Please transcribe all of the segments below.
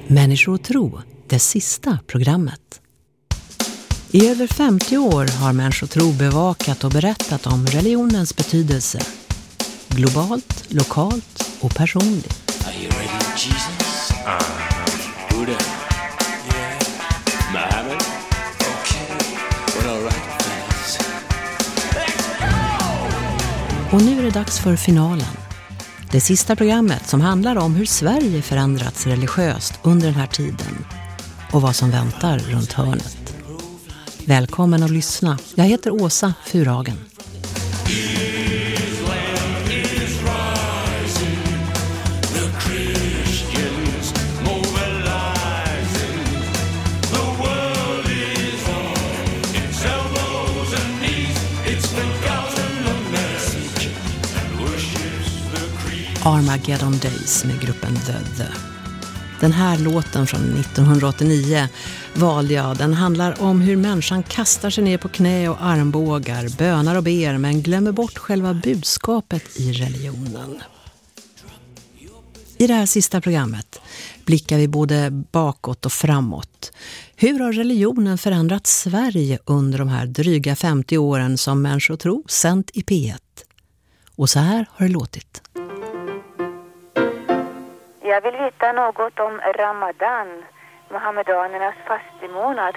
Människor och tro, det sista programmet. I över 50 år har Människor och tro bevakat och berättat om religionens betydelse. Globalt, lokalt och personligt. Are you ready, Jesus? Buddha? Yeah. Muhammad? Okay. Well, all right, fellas. Och nu är det dags för finalen. Det sista programmet som handlar om hur Sverige förändrats religiöst under den här tiden och vad som väntar runt hörnet. Välkommen att lyssna. Jag heter Åsa Furhagen. Armageddon Days med gruppen The. Den här låten från 1989 valde jag. Den handlar om hur människan kastar sig ner på knä och armbågar, bönar och ber, men glömmer bort själva budskapet i religionen. I det här sista programmet blickar vi både bakåt och framåt. Hur har religionen förändrat Sverige under de här dryga 50 åren som Människor och tro sänt i P1? Och så här har det låtit. Jag vill veta något om Ramadan, muhammedanernas fastemånad.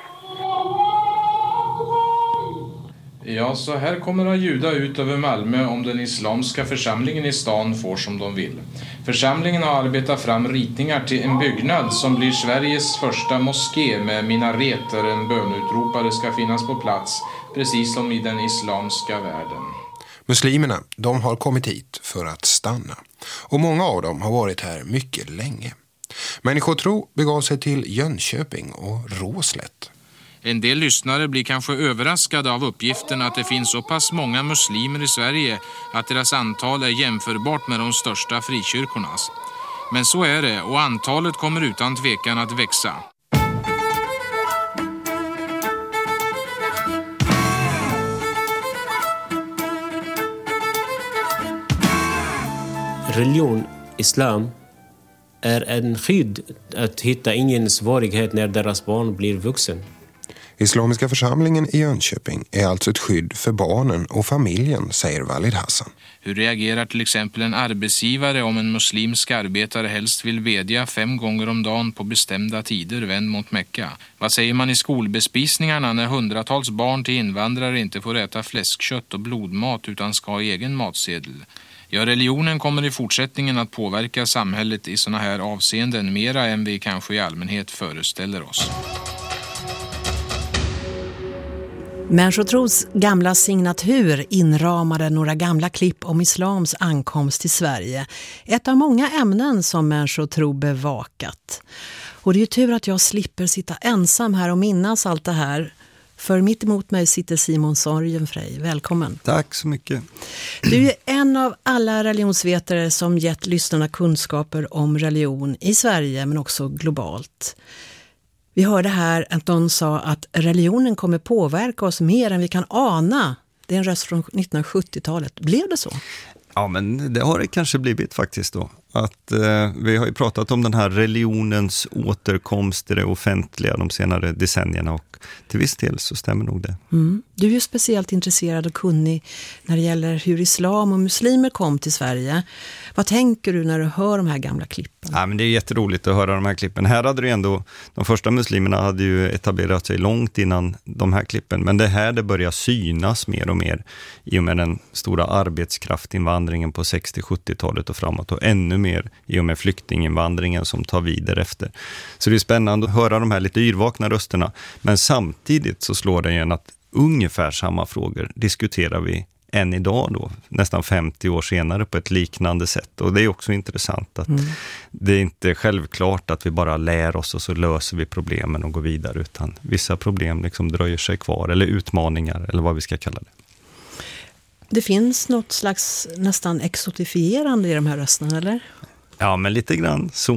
Ja, så här kommer det ljuda ut över Malmö om den islamska församlingen i stan får som de vill. Församlingen har arbetat fram ritningar till en byggnad som blir Sveriges första moské med minaret där en bönutropare ska finnas på plats, precis som i den islamska världen. Muslimerna, de har kommit hit för att stanna. Och många av dem har varit här mycket länge. Människor och tro begav sig till Jönköping och Råslätt. En del lyssnare blir kanske överraskade av uppgiften att det finns så pass många muslimer i Sverige att deras antal är jämförbart med de största frikyrkornas. Men så är det, och antalet kommer utan tvekan att växa. Religion, islam, är en skydd att hitta ingen svårighet när deras barn blir vuxen. Islamiska församlingen i Jönköping är alltså ett skydd för barnen och familjen, säger Walid Hassan. Hur reagerar till exempel en arbetsgivare om en muslimsk arbetare helst vill bedja 5 gånger om dagen på bestämda tider vänd mot Mekka? Vad säger man i skolbespisningarna när hundratals barn till invandrare inte får äta fläskkött och blodmat utan ska ha egen matsedel? Ja, religionen kommer i fortsättningen att påverka samhället i såna här avseenden mera än vi kanske i allmänhet föreställer oss. Människor och tros gamla signatur inramade några gamla klipp om islams ankomst till Sverige. Ett av många ämnen som människor och tro bevakat. Och det är ju tur att jag slipper sitta ensam här och minnas allt det här. För mitt emot mig sitter Simon Sorgenfrej. Välkommen. Tack så mycket. Du är en av alla religionsvetare som gett lyssnarna kunskaper om religion i Sverige men också globalt. Vi hörde här att någon sa att religionen kommer påverka oss mer än vi kan ana. Det är en röst från 1970-talet. Blev det så? Ja, men det har det kanske blivit faktiskt då. Att vi har ju pratat om den här religionens återkomst i det offentliga de senare decennierna, och till viss del så stämmer nog det. Mm. Du är ju speciellt intresserad och kunnig när det gäller hur islam och muslimer kom till Sverige. Vad tänker du när du hör de här gamla klippen? Ja, men det är jätteroligt att höra de här klippen. Här hade det ändå, de första muslimerna hade ju etablerat sig långt innan de här klippen. Men det här det börjar synas mer och mer i och med den stora arbetskraftinvandringen på 60-70-talet och framåt, och ännu mer i och med flyktinginvandringen som tar vidare efter. Så det är spännande att höra de här lite yrvakna rösterna. Men samtidigt så slår det igen att ungefär samma frågor diskuterar vi än idag då, nästan 50 år senare på ett liknande sätt. Och det är också intressant att det är inte självklart att vi bara lär oss och så löser vi problemen och går vidare, utan vissa problem liksom dröjer sig kvar, eller utmaningar eller vad vi ska kalla det. Det finns något slags nästan exotifierande i de här rösterna, eller? Ja, men lite grann så.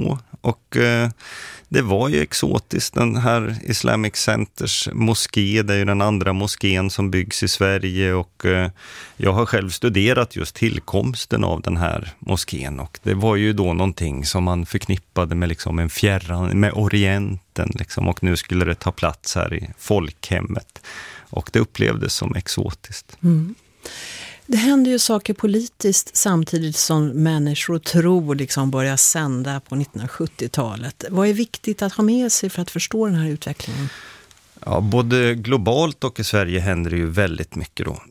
Och det var ju exotiskt. Den här Islamic Centers moské, det är ju den andra moskén som byggs i Sverige, och jag har själv studerat just tillkomsten av den här moskén, och det var ju då någonting som man förknippade med liksom en fjärran, med Orienten liksom, och nu skulle det ta plats här i folkhemmet, och det upplevdes som exotiskt. Mm. Det händer ju saker politiskt samtidigt som människor tror liksom börjar sända på 1970-talet. Vad är viktigt att ha med sig för att förstå den här utvecklingen? Ja, både globalt och i Sverige händer det ju väldigt mycket då.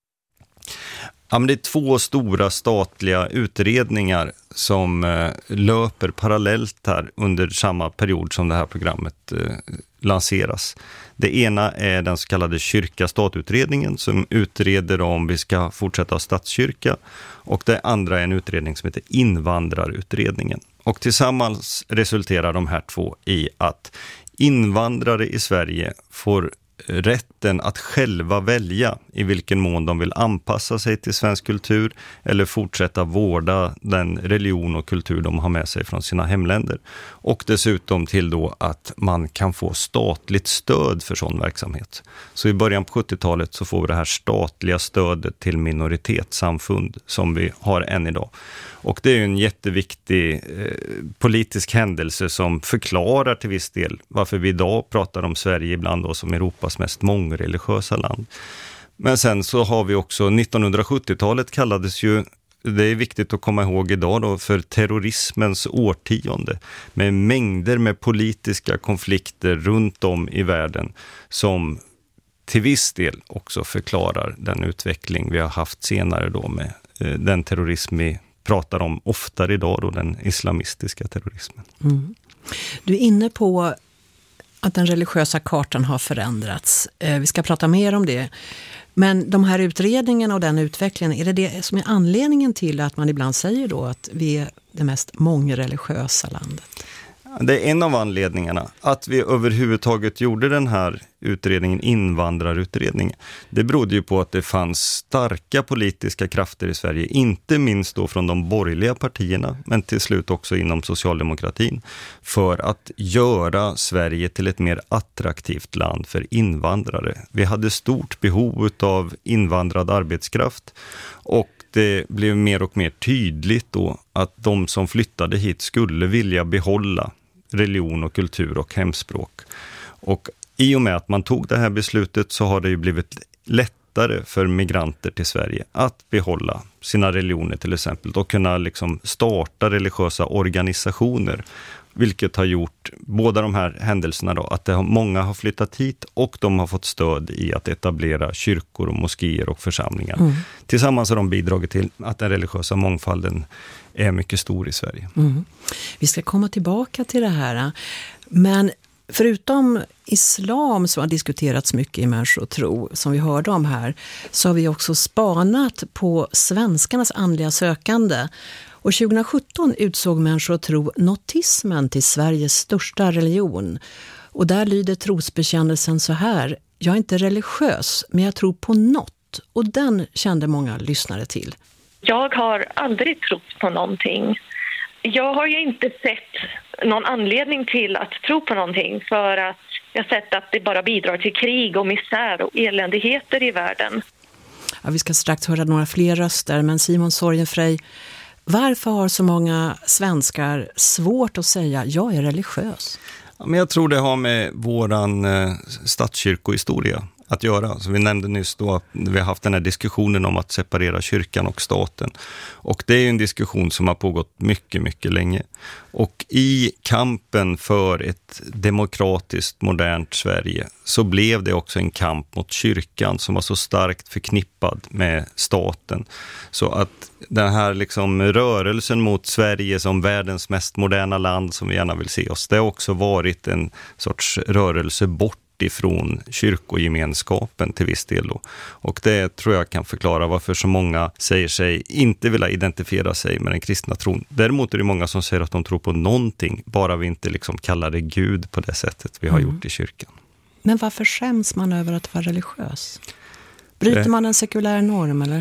Ja, men det är 2 stora statliga utredningar som löper parallellt här under samma period som det här programmet lanseras. Det ena är den så kallade kyrka-statutredningen som utreder om vi ska fortsätta ha statskyrka, och det andra är en utredning som heter invandrarutredningen. Och tillsammans resulterar de här 2 i att invandrare i Sverige får rätten att själva välja i vilken mån de vill anpassa sig till svensk kultur eller fortsätta vårda den religion och kultur de har med sig från sina hemländer. Och dessutom till då att man kan få statligt stöd för sån verksamhet. Så i början på 70-talet så får vi det här statliga stödet till minoritetssamfund som vi har än idag. Och det är ju en jätteviktig politisk händelse som förklarar till viss del varför vi idag pratar om Sverige ibland då som Europas mest mångreligiösa land. Men sen så har vi också 1970-talet kallades ju, det är viktigt att komma ihåg idag då, för terrorismens årtionde med mängder med politiska konflikter runt om i världen som till viss del också förklarar den utveckling vi har haft senare då med den terrorism vi pratar om oftare idag då, den islamistiska terrorismen. Mm. Du är inne på att den religiösa kartan har förändrats. Vi ska prata mer om det. Men de här utredningarna och den utvecklingen, är det som är anledningen till att man ibland säger då att vi är det mest mångreligiösa landet? Det är en av anledningarna. Att vi överhuvudtaget gjorde den här utredningen, invandrarutredningen, det berodde ju på att det fanns starka politiska krafter i Sverige, inte minst då från de borgerliga partierna, men till slut också inom socialdemokratin, för att göra Sverige till ett mer attraktivt land för invandrare. Vi hade stort behov av invandrad arbetskraft, och det blev mer och mer tydligt då att de som flyttade hit skulle vilja behålla religion och kultur och hemspråk. Och i och med att man tog det här beslutet så har det ju blivit lättare för migranter till Sverige att behålla sina religioner till exempel och kunna liksom starta religiösa organisationer, vilket har gjort båda de här händelserna då, att många har flyttat hit och de har fått stöd i att etablera kyrkor och moskéer och församlingar. Mm. Tillsammans har de bidragit till att den religiösa mångfalden är mycket stor i Sverige. Mm. Vi ska komma tillbaka till det här, men förutom islam som har diskuterats mycket i människotro, som vi hörde om här, så har vi också spanat på svenskarnas andliga sökande. Och 2017 utsåg människotro notismen till Sveriges största religion. Och där lyder trosbekännelsen så här: jag är inte religiös, men jag tror på något. Och den kände många lyssnare till. Jag har aldrig trott på någonting. Jag har ju inte sett någon anledning till att tro på någonting, för att jag har sett att det bara bidrar till krig och misär och eländigheter i världen. Ja, vi ska strax höra några fler röster, men Simon Sorgenfrey, varför har så många svenskar svårt att säga jag är religiös? Ja, men jag tror det har med våran statskyrkohistoria att göra. Så vi nämnde nyss då att vi har haft den här diskussionen om att separera kyrkan och staten. Och det är ju en diskussion som har pågått mycket, mycket länge. Och i kampen för ett demokratiskt, modernt Sverige så blev det också en kamp mot kyrkan som var så starkt förknippad med staten. Så att den här liksom rörelsen mot Sverige som världens mest moderna land som vi gärna vill se oss, det har också varit en sorts rörelse bort ifrån kyrkogemenskapen till viss del då. Och det tror jag kan förklara varför så många säger sig inte vilja identifiera sig med den kristna tron. Däremot är det många som säger att de tror på någonting, bara vi inte liksom kallar det Gud på det sättet vi har gjort i kyrkan. Men varför skäms man över att vara religiös? Bryter man en sekulär norm eller?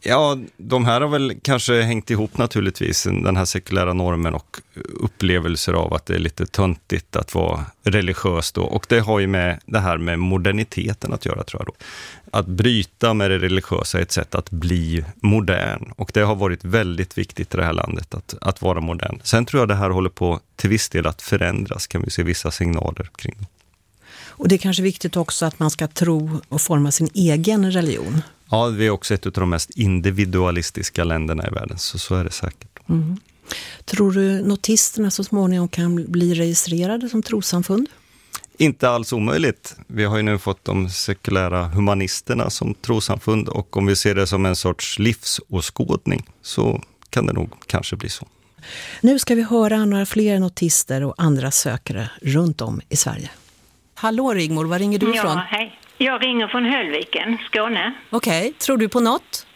Ja, de här har väl kanske hängt ihop naturligtvis, den här sekulära normen och upplevelser av att det är lite töntigt att vara religiös då. Och det har ju med det här med moderniteten att göra, tror jag då. Att bryta med det religiösa är ett sätt att bli modern. Och det har varit väldigt viktigt i det här landet att vara modern. Sen tror jag det här håller på till viss del att förändras, kan vi se vissa signaler kring det. Och det är kanske viktigt också att man ska tro och forma sin egen religion. Ja, vi är också ett av de mest individualistiska länderna i världen, så är det säkert. Mm. Tror du notisterna så småningom kan bli registrerade som trossamfund? Inte alls omöjligt. Vi har ju nu fått de sekulära humanisterna som trossamfund, och om vi ser det som en sorts livsåskådning så kan det nog kanske bli så. Nu ska vi höra några fler notister och andra sökare runt om i Sverige. Hallå Rigmor, var ringer du ifrån? Ja, hej. Jag ringer från Höllviken, Skåne. Okej, tror du på något?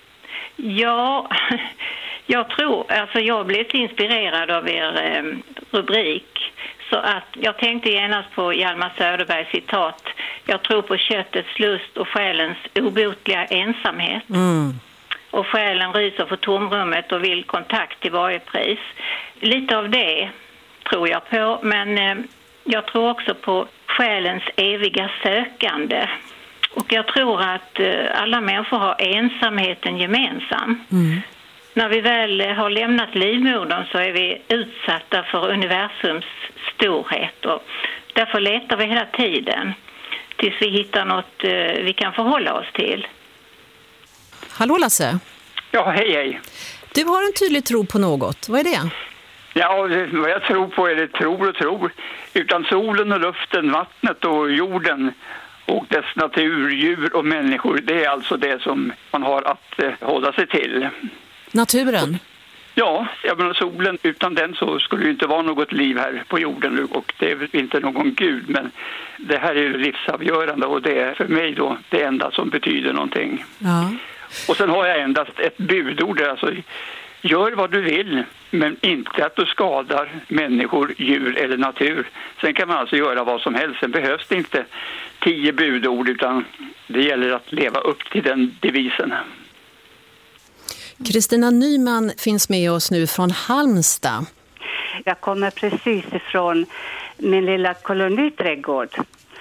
Ja, jag tror, alltså jag blev inspirerad av er rubrik. Så att jag tänkte genast på Hjalmar Söderbergs citat. Jag tror på köttets lust och själens obotliga ensamhet. Och själen ryser för tomrummet och vill kontakt till varje pris. Lite av det tror jag på, men jag tror också på själens eviga sökande. Och jag tror att alla människor har ensamheten gemensam. När vi väl har lämnat livmodern så är vi utsatta för universums storhet. Och därför letar vi hela tiden tills vi hittar något vi kan förhålla oss till. Hallå Lasse? Ja, hej. Du har en tydlig tro på något. Vad är det? Ja, vad jag tror på är det tror. Utan solen och luften, vattnet och jorden och dess natur, djur och människor, det är alltså det som man har att hålla sig till. Naturen? Ja, jag menar solen, utan den så skulle det inte vara något liv här på jorden, och det är väl inte någon gud, men det här är ju livsavgörande och det är för mig då det enda som betyder någonting. Ja. Och sen har jag endast ett budord, alltså gör vad du vill, men inte att du skadar människor, djur eller natur. Sen kan man alltså göra vad som helst. Sen behövs det inte 10 budord, utan det gäller att leva upp till den devisen. Kristina Nyman finns med oss nu från Halmstad. Jag kommer precis ifrån min lilla koloniträdgård.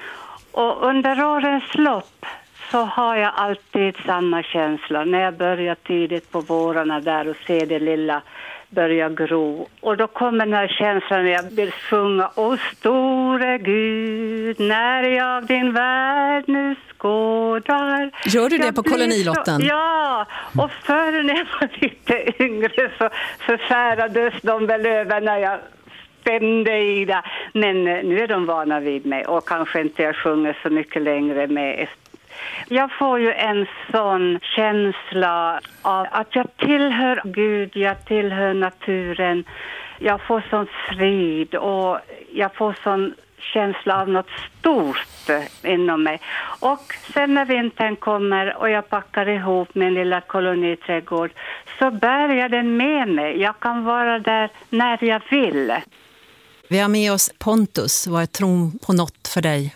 Och under årens lopp så har jag alltid samma känsla när jag börjar tidigt på vårarna där och ser det lilla börja gro. Och då kommer den här känslan när jag vill sjunga: Åh store Gud, när jag din värld nu skådar. Gör du det på kolonilotten? Ja, och förr när jag var lite yngre så förfärades de väl över när jag stämde i det. Men nu är de vana vid mig och kanske inte jag sjunger så mycket längre med. Jag får ju en sån känsla av att jag tillhör Gud, jag tillhör naturen. Jag får sån frid och jag får sån känsla av något stort inom mig. Och sen när vintern kommer och jag packar ihop min lilla koloniträdgård så bär jag den med mig. Jag kan vara där när jag vill. Vi har med oss Pontus. Vad är tron på något för dig?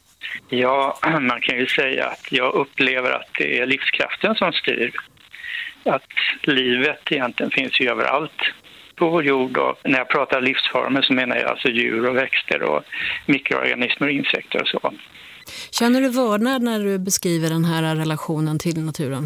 Ja, man kan ju säga att jag upplever att det är livskraften som styr. Att livet egentligen finns ju överallt på vår jord. Och när jag pratar livsformer så menar jag alltså djur och växter och mikroorganismer och insekter och så. Känner du vördnad när du beskriver den här relationen till naturen?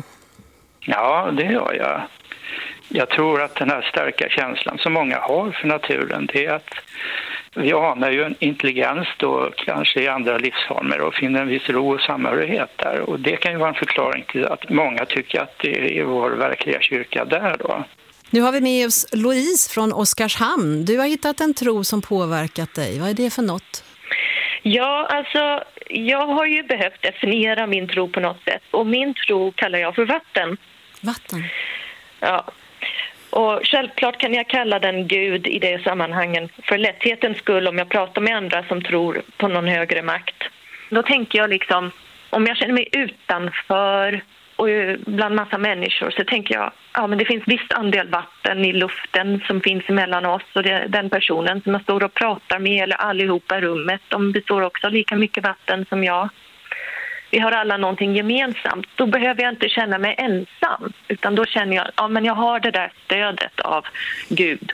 Ja, det gör jag. Jag tror att den här starka känslan som många har för naturen, det är att vi anar ju en intelligens då kanske i andra livsformer och finner en viss ro och samhörighet där. Och det kan ju vara en förklaring till att många tycker att det är vår verkliga kyrka där då. Nu har vi med oss Louise från Oskarshamn. Du har hittat en tro som påverkat dig. Vad är det för något? Ja, alltså jag har ju behövt definiera min tro på något sätt. Och min tro kallar jag för vatten. Vatten? Ja. Och självklart kan jag kalla den Gud i det sammanhangen för lätthetens skull om jag pratar med andra som tror på någon högre makt. Då tänker jag liksom, om jag känner mig utanför och bland massa människor så tänker jag, ja men det finns visst andel vatten i luften som finns mellan oss och den personen som jag står och pratar med eller allihopa i rummet, de består också lika mycket vatten som jag. vi har alla någonting gemensamt. Då behöver jag inte känna mig ensam, utan då känner jag, men jag har det där stödet av Gud.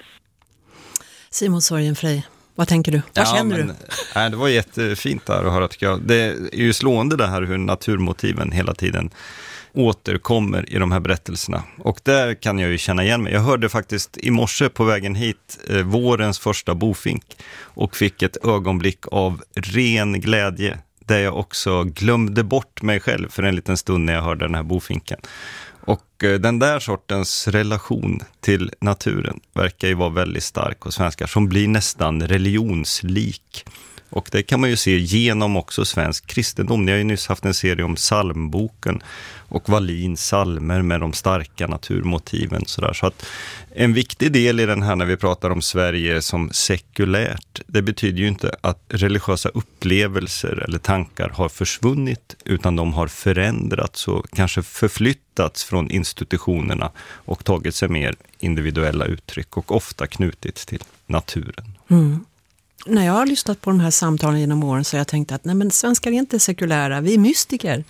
Simon Sorgenfrey, vad tänker du? Vad känner du? Det var jättefint där att höra, tycker jag. Det är ju slående det här hur naturmotiven hela tiden återkommer i de här berättelserna. Och där kan jag ju känna igen mig. Jag hörde faktiskt i morse på vägen hit vårens första bofink och fick ett ögonblick av ren glädje där jag också glömde bort mig själv för en liten stund när jag hörde den här bofinken. Och den där sortens relation till naturen verkar ju vara väldigt stark hos svenskar, som blir nästan religionslik. Och det kan man ju se genom också svensk kristendom. Ni har ju nyss haft en serie om psalmboken och Wallins psalmer med de starka naturmotiven. Så att en viktig del i den här när vi pratar om Sverige som sekulärt, det betyder ju inte att religiösa upplevelser eller tankar har försvunnit, utan de har förändrats och kanske förflyttats från institutionerna och tagit sig mer individuella uttryck och ofta knutits till naturen. Mm. När jag har lyssnat på de här samtalen genom åren så har jag tänkt att nej, men svenskar är inte sekulära, vi är mystiker.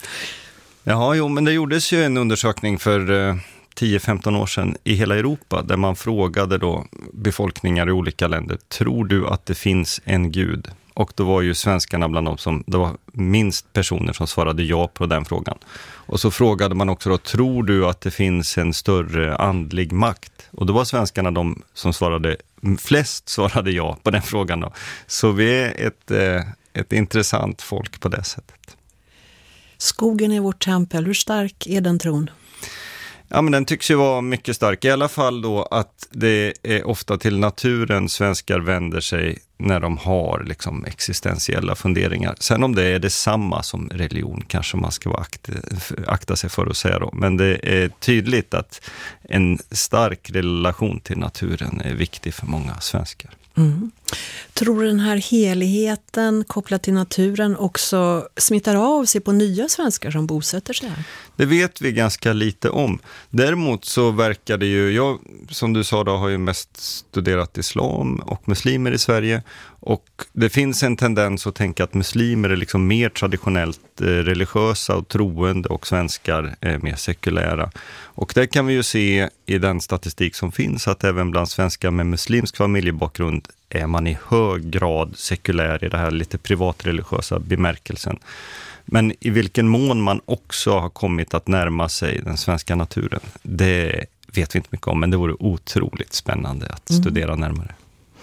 Ja, men det gjordes ju en undersökning för 10-15 år sedan i hela Europa där man frågade då befolkningar i olika länder, tror du att det finns en gud? Och då var ju svenskarna bland dem som, det var minst personer som svarade ja på den frågan. Och så frågade man också då, tror du att det finns en större andlig makt? Och då var svenskarna de som flest svarade ja på den frågan då. Så vi är ett intressant folk på det sättet. Skogen är vårt tempel, hur stark är den tron? Ja, men den tycks ju vara mycket stark. I alla fall då att det är ofta till naturen svenskar vänder sig när de har liksom existentiella funderingar. Sen om det är detsamma som religion kanske man ska vara akta sig för att säga då. Men det är tydligt att en stark relation till naturen är viktig för många svenskar. Mm. Tror du den här heligheten kopplad till naturen också smittar av sig på nya svenskar som bosätter sig här? Det vet vi ganska lite om. Däremot så verkar det ju, jag som du sa då har ju mest studerat islam och muslimer i Sverige, och det finns en tendens att tänka att muslimer är liksom mer traditionellt religiösa och troende och svenskar är mer sekulära. Och det kan vi ju se i den statistik som finns att även bland svenskar med muslimsk familjebakgrund är man i hög grad sekulär i det här lite privatreligiösa bemärkelsen. Men i vilken mån man också har kommit att närma sig den svenska naturen, det vet vi inte mycket om, men det vore otroligt spännande att studera närmare.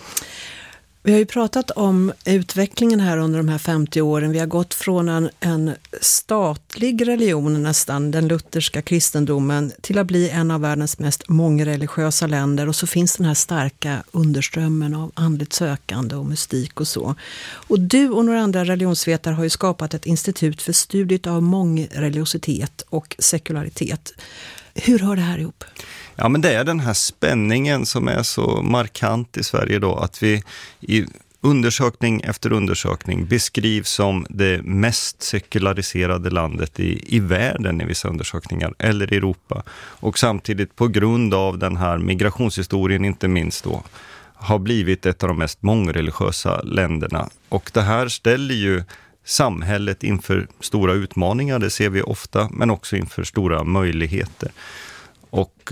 Vi har ju pratat om utvecklingen här under de här 50 åren. Vi har gått från en statlig religion nästan, den lutherska kristendomen, till att bli en av världens mest mångreligiösa länder. Och så finns den här starka underströmmen av andligt sökande och mystik och så. Och du och några andra religionsvetare har ju skapat ett institut för studiet av mångreligiositet och sekularitet. Hur hör det här ihop? Ja, men det är den här spänningen som är så markant i Sverige då, att vi i undersökning efter undersökning beskrivs som det mest sekulariserade landet i världen i vissa undersökningar, eller i Europa. Och samtidigt på grund av den här migrationshistorien inte minst då, har blivit ett av de mest mångreligiösa länderna. Och det här ställer ju samhället inför stora utmaningar, det ser vi ofta, men också inför stora möjligheter. Och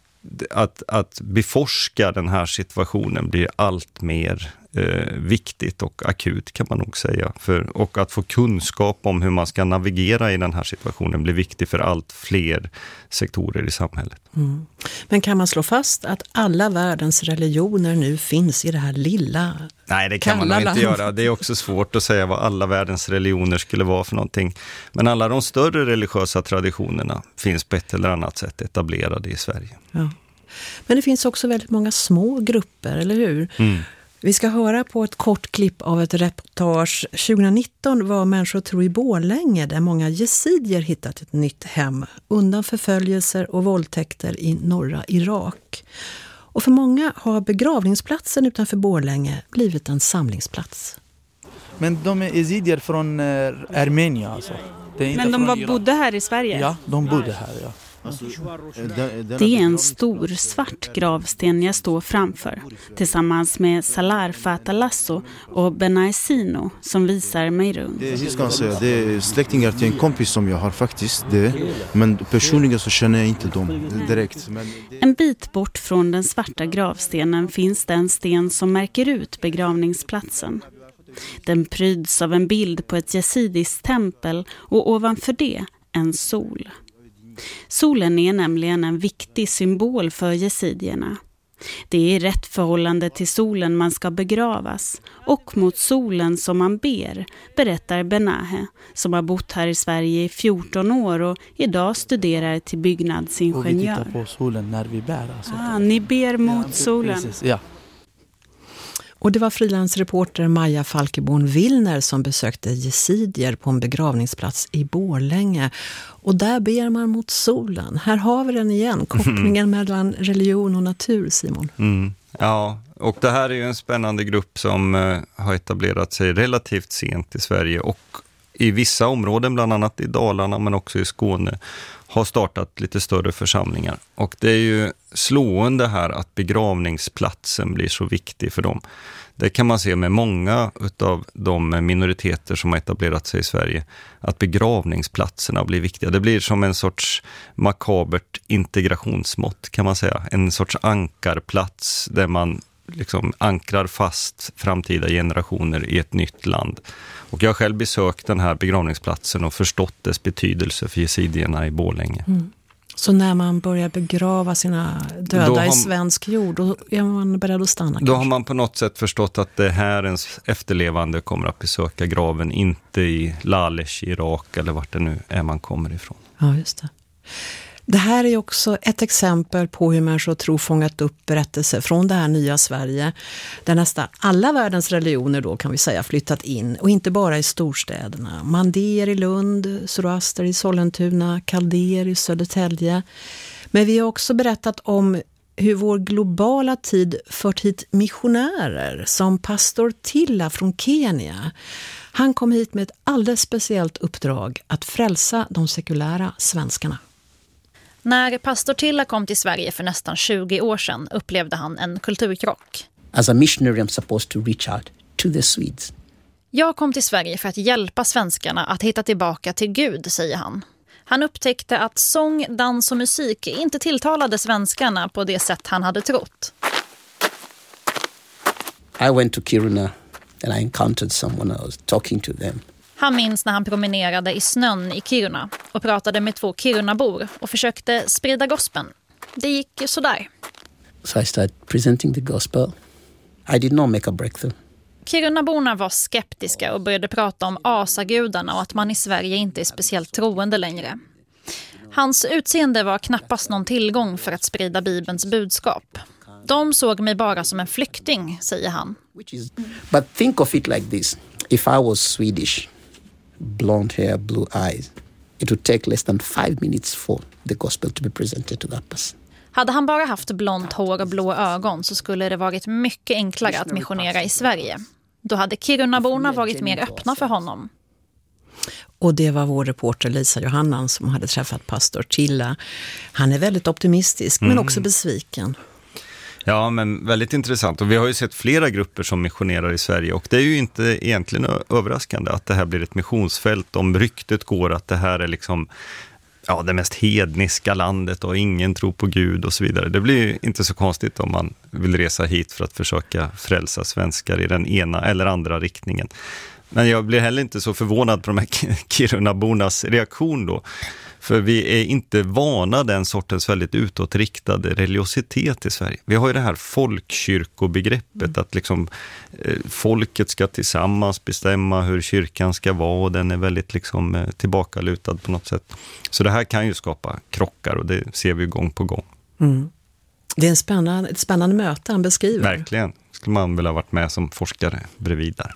att beforska den här situationen blir allt mer viktigt och akut, kan man nog säga. Och att få kunskap om hur man ska navigera i den här situationen blir viktigt för allt fler sektorer i samhället. Mm. Men kan man slå fast att alla världens religioner nu finns i det här lilla? Nej, det kan man nog inte göra. Det är också svårt att säga vad alla världens religioner skulle vara för någonting. Men alla de större religiösa traditionerna finns på ett eller annat sätt etablerade i Sverige. Ja. Men det finns också väldigt många små grupper, eller hur? Mm. Vi ska höra på ett kort klipp av ett reportage. 2019 var människor tro i Borlänge där många jesidier hittat ett nytt hem undan förföljelser och våldtäkter i norra Irak. Och för många har begravningsplatsen utanför Borlänge blivit en samlingsplats. Men de är jesidier från Armenien alltså. Men de bodde här i Sverige? Ja, de bodde här, ja. Det är en stor svart gravsten jag står framför, tillsammans med Salar Fatalasso och Benaisino som visar mig runt. Det är släktingar till en kompis som jag har faktiskt, men personligen så känner jag inte dem direkt. En bit bort från den svarta gravstenen finns det en sten som märker ut begravningsplatsen. Den pryds av en bild på ett yazidiskt tempel och ovanför det en sol. Solen är nämligen en viktig symbol för yazidierna. Det är i rätt förhållande till solen man ska begravas och mot solen som man ber, berättar Benahe som har bott här i Sverige i 14 år och idag studerar till byggnadsingenjör. Och vi tittar på solen när vi bär. Alltså. Ni ber mot solen. Precis, ja. Och det var frilansreporter Maja Falkeborn-Willner som besökte yazidier på en begravningsplats i Borlänge. Och där ber man mot solen. Här har vi den igen, kopplingen mellan religion och natur, Simon. Ja, och det här är ju en spännande grupp som har etablerat sig relativt sent i Sverige och i vissa områden, bland annat i Dalarna men också i Skåne, har startat lite större församlingar. Och det är ju slående här att begravningsplatsen blir så viktig för dem. Det kan man se med många av de minoriteter som har etablerat sig i Sverige, att begravningsplatserna blir viktiga. Det blir som en sorts makabert integrationsmått kan man säga. En sorts ankarplats där man liksom ankrar fast framtida generationer i ett nytt land. Och jag har själv besökt den här begravningsplatsen och förstått dess betydelse för yazidierna i Borlänge. Så när man börjar begrava sina döda i svensk jord, då är man beredd att stanna? Då har man på något sätt förstått att det här ens efterlevande kommer att besöka graven, inte i Lalesh, Irak eller vart det nu är man kommer ifrån. Ja, just det. Det här är också ett exempel på hur människor tror fångat upp berättelser från det här nya Sverige, där nästan alla världens religioner då kan vi säga flyttat in, och inte bara i storstäderna. Mandéer i Lund, Zoroaster i Sollentuna, Kaldéer i Södertälje. Men vi har också berättat om hur vår globala tid fört hit missionärer som pastor Tilla från Kenya. Han kom hit med ett alldeles speciellt uppdrag att frälsa de sekulära svenskarna. När pastor Tilla kom till Sverige för nästan 20 år sedan upplevde han en kulturkrock. As a missionary I'm supposed to reach out to the Swedes. Jag kom till Sverige för att hjälpa svenskarna att hitta tillbaka till Gud, säger han. Han upptäckte att sång, dans och musik inte tilltalade svenskarna på det sätt han hade trott. I went to Kiruna and I encountered someone. I was talking to them. Han minns när han promenerade i snön i Kiruna och pratade med 2 Kirunabor och försökte sprida gospeln. Det gick sådär. So I started presenting the gospel. I did not make a breakthrough. Kirunaborna var skeptiska och började prata om asagudarna och att man i Sverige inte är speciellt troende längre. Hans utseende var knappast någon tillgång för att sprida Bibelns budskap. De såg mig bara som en flykting, säger han. But think of it like this. If I was Swedish, blonde hair, blue eyes, it would take less than 5 minutes for the gospel to be presented to that person. Hade han bara haft blont hår och blå ögon så skulle det varit mycket enklare att missionera i Sverige. Då hade Kirunaborna varit mer öppna för honom. Och det var vår reporter Lisa Johannan som hade träffat pastor Tilla. Han är väldigt optimistisk men också besviken. Ja, men väldigt intressant. Och vi har ju sett flera grupper som missionerar i Sverige. Och det är ju inte egentligen överraskande att det här blir ett missionsfält. Om ryktet går att det här är liksom det mest hedniska landet och ingen tror på Gud och så vidare. Det blir ju inte så konstigt om man vill resa hit för att försöka frälsa svenskar i den ena eller andra riktningen. Men jag blir heller inte så förvånad på de här Kirunabornas reaktion då. För vi är inte vana den sortens väldigt utåtriktade religiositet i Sverige. Vi har ju det här folkkyrkobegreppet att liksom folket ska tillsammans bestämma hur kyrkan ska vara och den är väldigt liksom tillbakalutad på något sätt. Så det här kan ju skapa krockar och det ser vi gång på gång. Det är ett spännande möte han beskriver. Verkligen. Skulle man väl ha varit med som forskare bredvid där.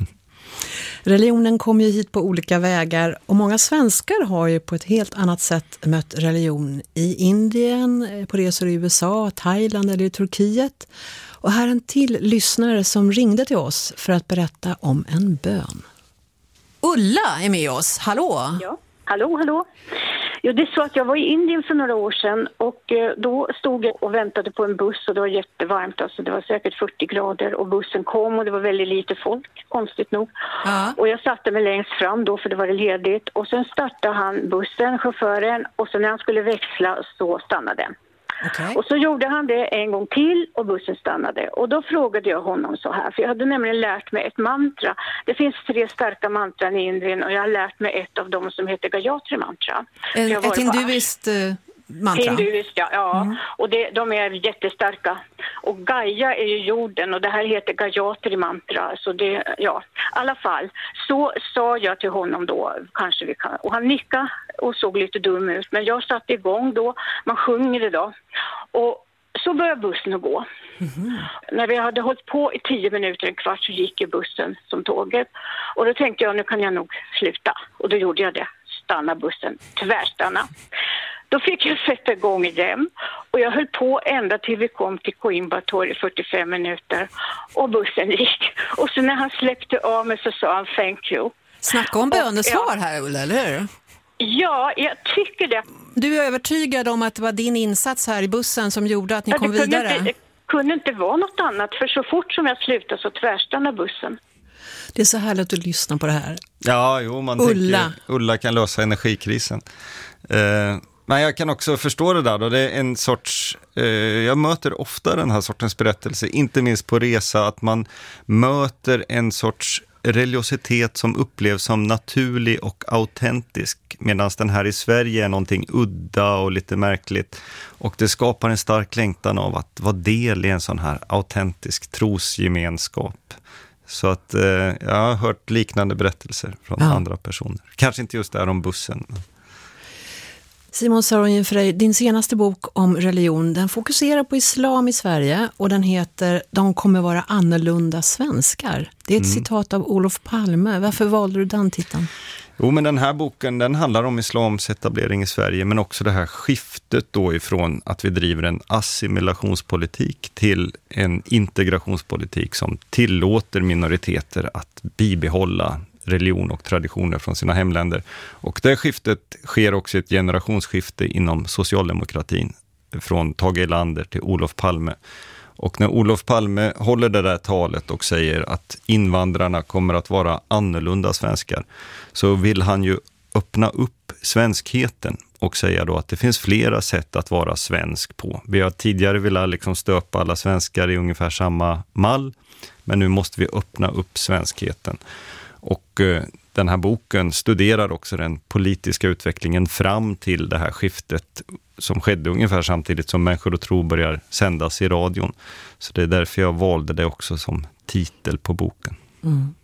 Religionen kom ju hit på olika vägar och många svenskar har ju på ett helt annat sätt mött religion i Indien, på resor i USA, Thailand eller i Turkiet. Och här en till lyssnare som ringde till oss för att berätta om en bön. Ulla är med oss, hallå! Ja, hallå. Jo, det är så att jag var i Indien för några år sedan och då stod jag och väntade på en buss och det var jättevarmt. Alltså det var säkert 40 grader och bussen kom och det var väldigt lite folk, konstigt nog. Ja. Och jag satte mig längst fram då för det var ledigt och sen startade han bussen, chauffören, och sen när han skulle växla så stannade den. Okay. Och så gjorde han det en gång till och bussen stannade. Och då frågade jag honom så här, för jag hade nämligen lärt mig ett mantra. Det finns 3 starka mantran i Indien och jag har lärt mig ett av dem som heter Gayatri mantra. Ett hinduiskt mantra? Hinduiskt, ja. Mm. Och de är jättestarka. Och Gaia är ju jorden och det här heter Gayatri mantra. Så det, ja, i alla fall. Så sa jag till honom då, kanske vi kan. Och han nickade och såg lite dum ut. Men jag satte igång då, man sjunger det då. Och så började bussen att gå. Mm. När vi hade hållit på i 10 minuter, en kvart, så gick ju bussen som tåget. Och då tänkte jag, nu kan jag nog sluta. Och då gjorde jag det. Stanna bussen, tvärstanna. Då fick jag sätta igång igen och jag höll på ända till vi kom till Coimbatore i 45 minuter och bussen gick. Och så när han släppte av mig så sa han thank you. Snacka om bönesvar här, Ulla, eller hur? Ja, jag tycker det. Du är övertygad om att det var din insats här i bussen som gjorde att ni kom vidare? Det kunde inte vara något annat, för så fort som jag slutade så tvärstannade bussen. Det är så härligt att lyssna på det här. Ja, jo, man tänker Ulla kan lösa energikrisen. Men jag kan också förstå det där då. Det är en sorts, jag möter ofta den här sortens berättelse, inte minst på resa, att man möter en sorts religiositet som upplevs som naturlig och autentisk, medan den här i Sverige är någonting udda och lite märkligt, och det skapar en stark längtan av att vara del i en sån här autentisk trosgemenskap. Så att jag har hört liknande berättelser från andra personer. Kanske inte just där om bussen. Simon Sarojen-Frey, din senaste bok om religion, den fokuserar på islam i Sverige och den heter De kommer vara annorlunda svenskar. Det är ett citat av Olof Palme. Varför valde du den titeln? Jo, men den här boken, den handlar om islams etablering i Sverige, men också det här skiftet då ifrån att vi driver en assimilationspolitik till en integrationspolitik som tillåter minoriteter att bibehålla religion och traditioner från sina hemländer. Och det skiftet sker också ett generationsskifte inom socialdemokratin från Tage Erlander till Olof Palme. Och när Olof Palme håller det där talet och säger att invandrarna kommer att vara annorlunda svenskar, så vill han ju öppna upp svenskheten och säga då att det finns flera sätt att vara svensk på. Vi har tidigare velat liksom stöpa alla svenskar i ungefär samma mall, men nu måste vi öppna upp svenskheten. Och den här boken studerar också den politiska utvecklingen fram till det här skiftet som skedde ungefär samtidigt som Människor och tro börjar sändas i radion. Så det är därför jag valde det också som titel på boken. Mm.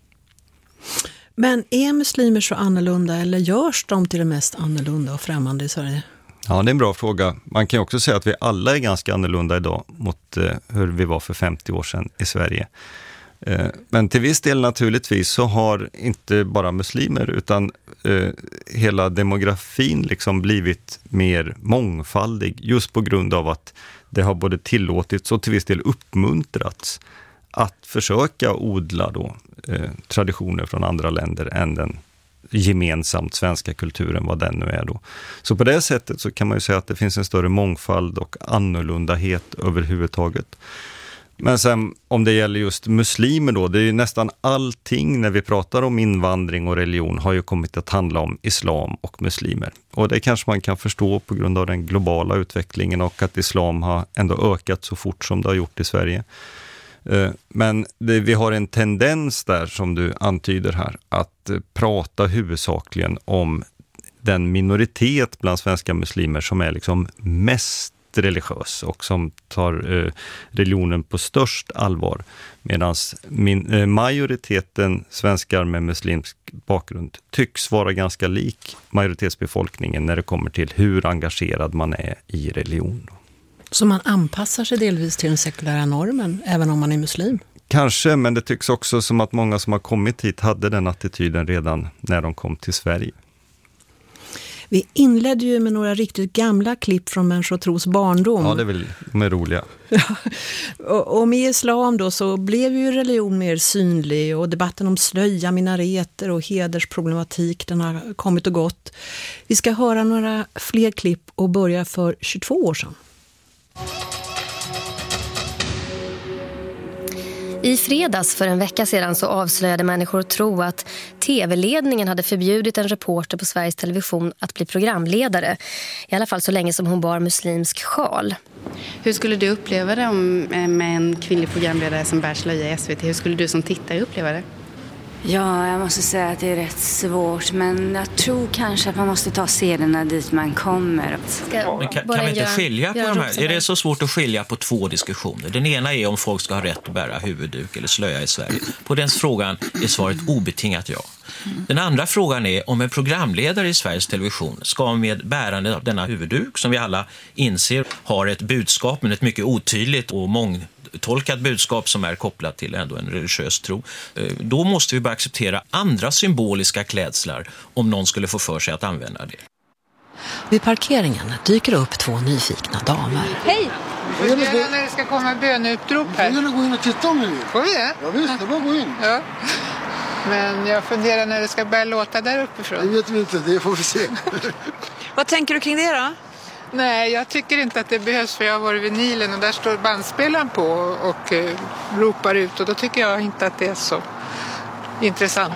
Men är muslimer så annorlunda eller görs de till det mest annorlunda och främmande i Sverige? Ja, det är en bra fråga. Man kan också säga att vi alla är ganska annorlunda idag mot hur vi var för 50 år sedan i Sverige. Men till viss del naturligtvis så har inte bara muslimer utan hela demografin liksom blivit mer mångfaldig just på grund av att det har både tillåtits och till viss del uppmuntrats att försöka odla då, traditioner från andra länder än den gemensamt svenska kulturen, vad den nu är då. Så på det sättet så kan man ju säga att det finns en större mångfald och annorlundahet överhuvudtaget. Men sen om det gäller just muslimer då, det är ju nästan allting när vi pratar om invandring och religion har ju kommit att handla om islam och muslimer. Och det kanske man kan förstå på grund av den globala utvecklingen och att islam har ändå ökat så fort som det har gjort i Sverige. Men vi har en tendens där som du antyder här att prata huvudsakligen om den minoritet bland svenska muslimer som är liksom mest religiös och som tar religionen på störst allvar, medan majoriteten svenskar med muslimsk bakgrund tycks vara ganska lik majoritetsbefolkningen när det kommer till hur engagerad man är i religion. Så man anpassar sig delvis till den sekulära normen även om man är muslim? Kanske, men det tycks också som att många som har kommit hit hade den attityden redan när de kom till Sverige. Vi inledde ju med några riktigt gamla klipp från Människor och tros barndom. Ja, det är väl med roliga. Och med islam då så blev ju religion mer synlig och debatten om slöja, minareter och hedersproblematik, den har kommit och gått. Vi ska höra några fler klipp och börja för 22 år sedan. I fredags för en vecka sedan så avslöjade Människor och tro att tv-ledningen hade förbjudit en reporter på Sveriges Television att bli programledare. I alla fall så länge som hon bar muslimsk sjal. Hur skulle du uppleva det med en kvinnlig programledare som bär slöja i SVT? Hur skulle du som tittare uppleva det? Ja, jag måste säga att det är rätt svårt, men jag tror kanske att man måste ta scenerna dit man kommer. Men kan vi inte skilja på de här? Är det så svårt att skilja på två diskussioner? Den ena är om folk ska ha rätt att bära huvudduk eller slöja i Sverige. På den frågan är svaret obetingat ja. Den andra frågan är om en programledare i Sveriges Television ska med bärande av denna huvudduk, som vi alla inser har ett budskap, men ett mycket otydligt och mångtolkat budskap som är kopplat till ändå en religiös tro. Då måste vi bara acceptera andra symboliska klädslar om någon skulle få för sig att använda det. Vid parkeringen dyker upp två nyfikna damer. Hej! Vi funderar när det ska komma böneutrop här. Vi vill gå in och titta om ni vill. Får vi det? Ja visst, det bara gå in. Ja. Men jag funderar när det ska börja låta där uppifrån. Det vet vi inte, det får vi se. Vad tänker du kring det då? Nej, jag tycker inte att det behövs, för jag har varit vid Nilen och där står bandspelaren på och ropar ut, och då tycker jag inte att det är så intressant.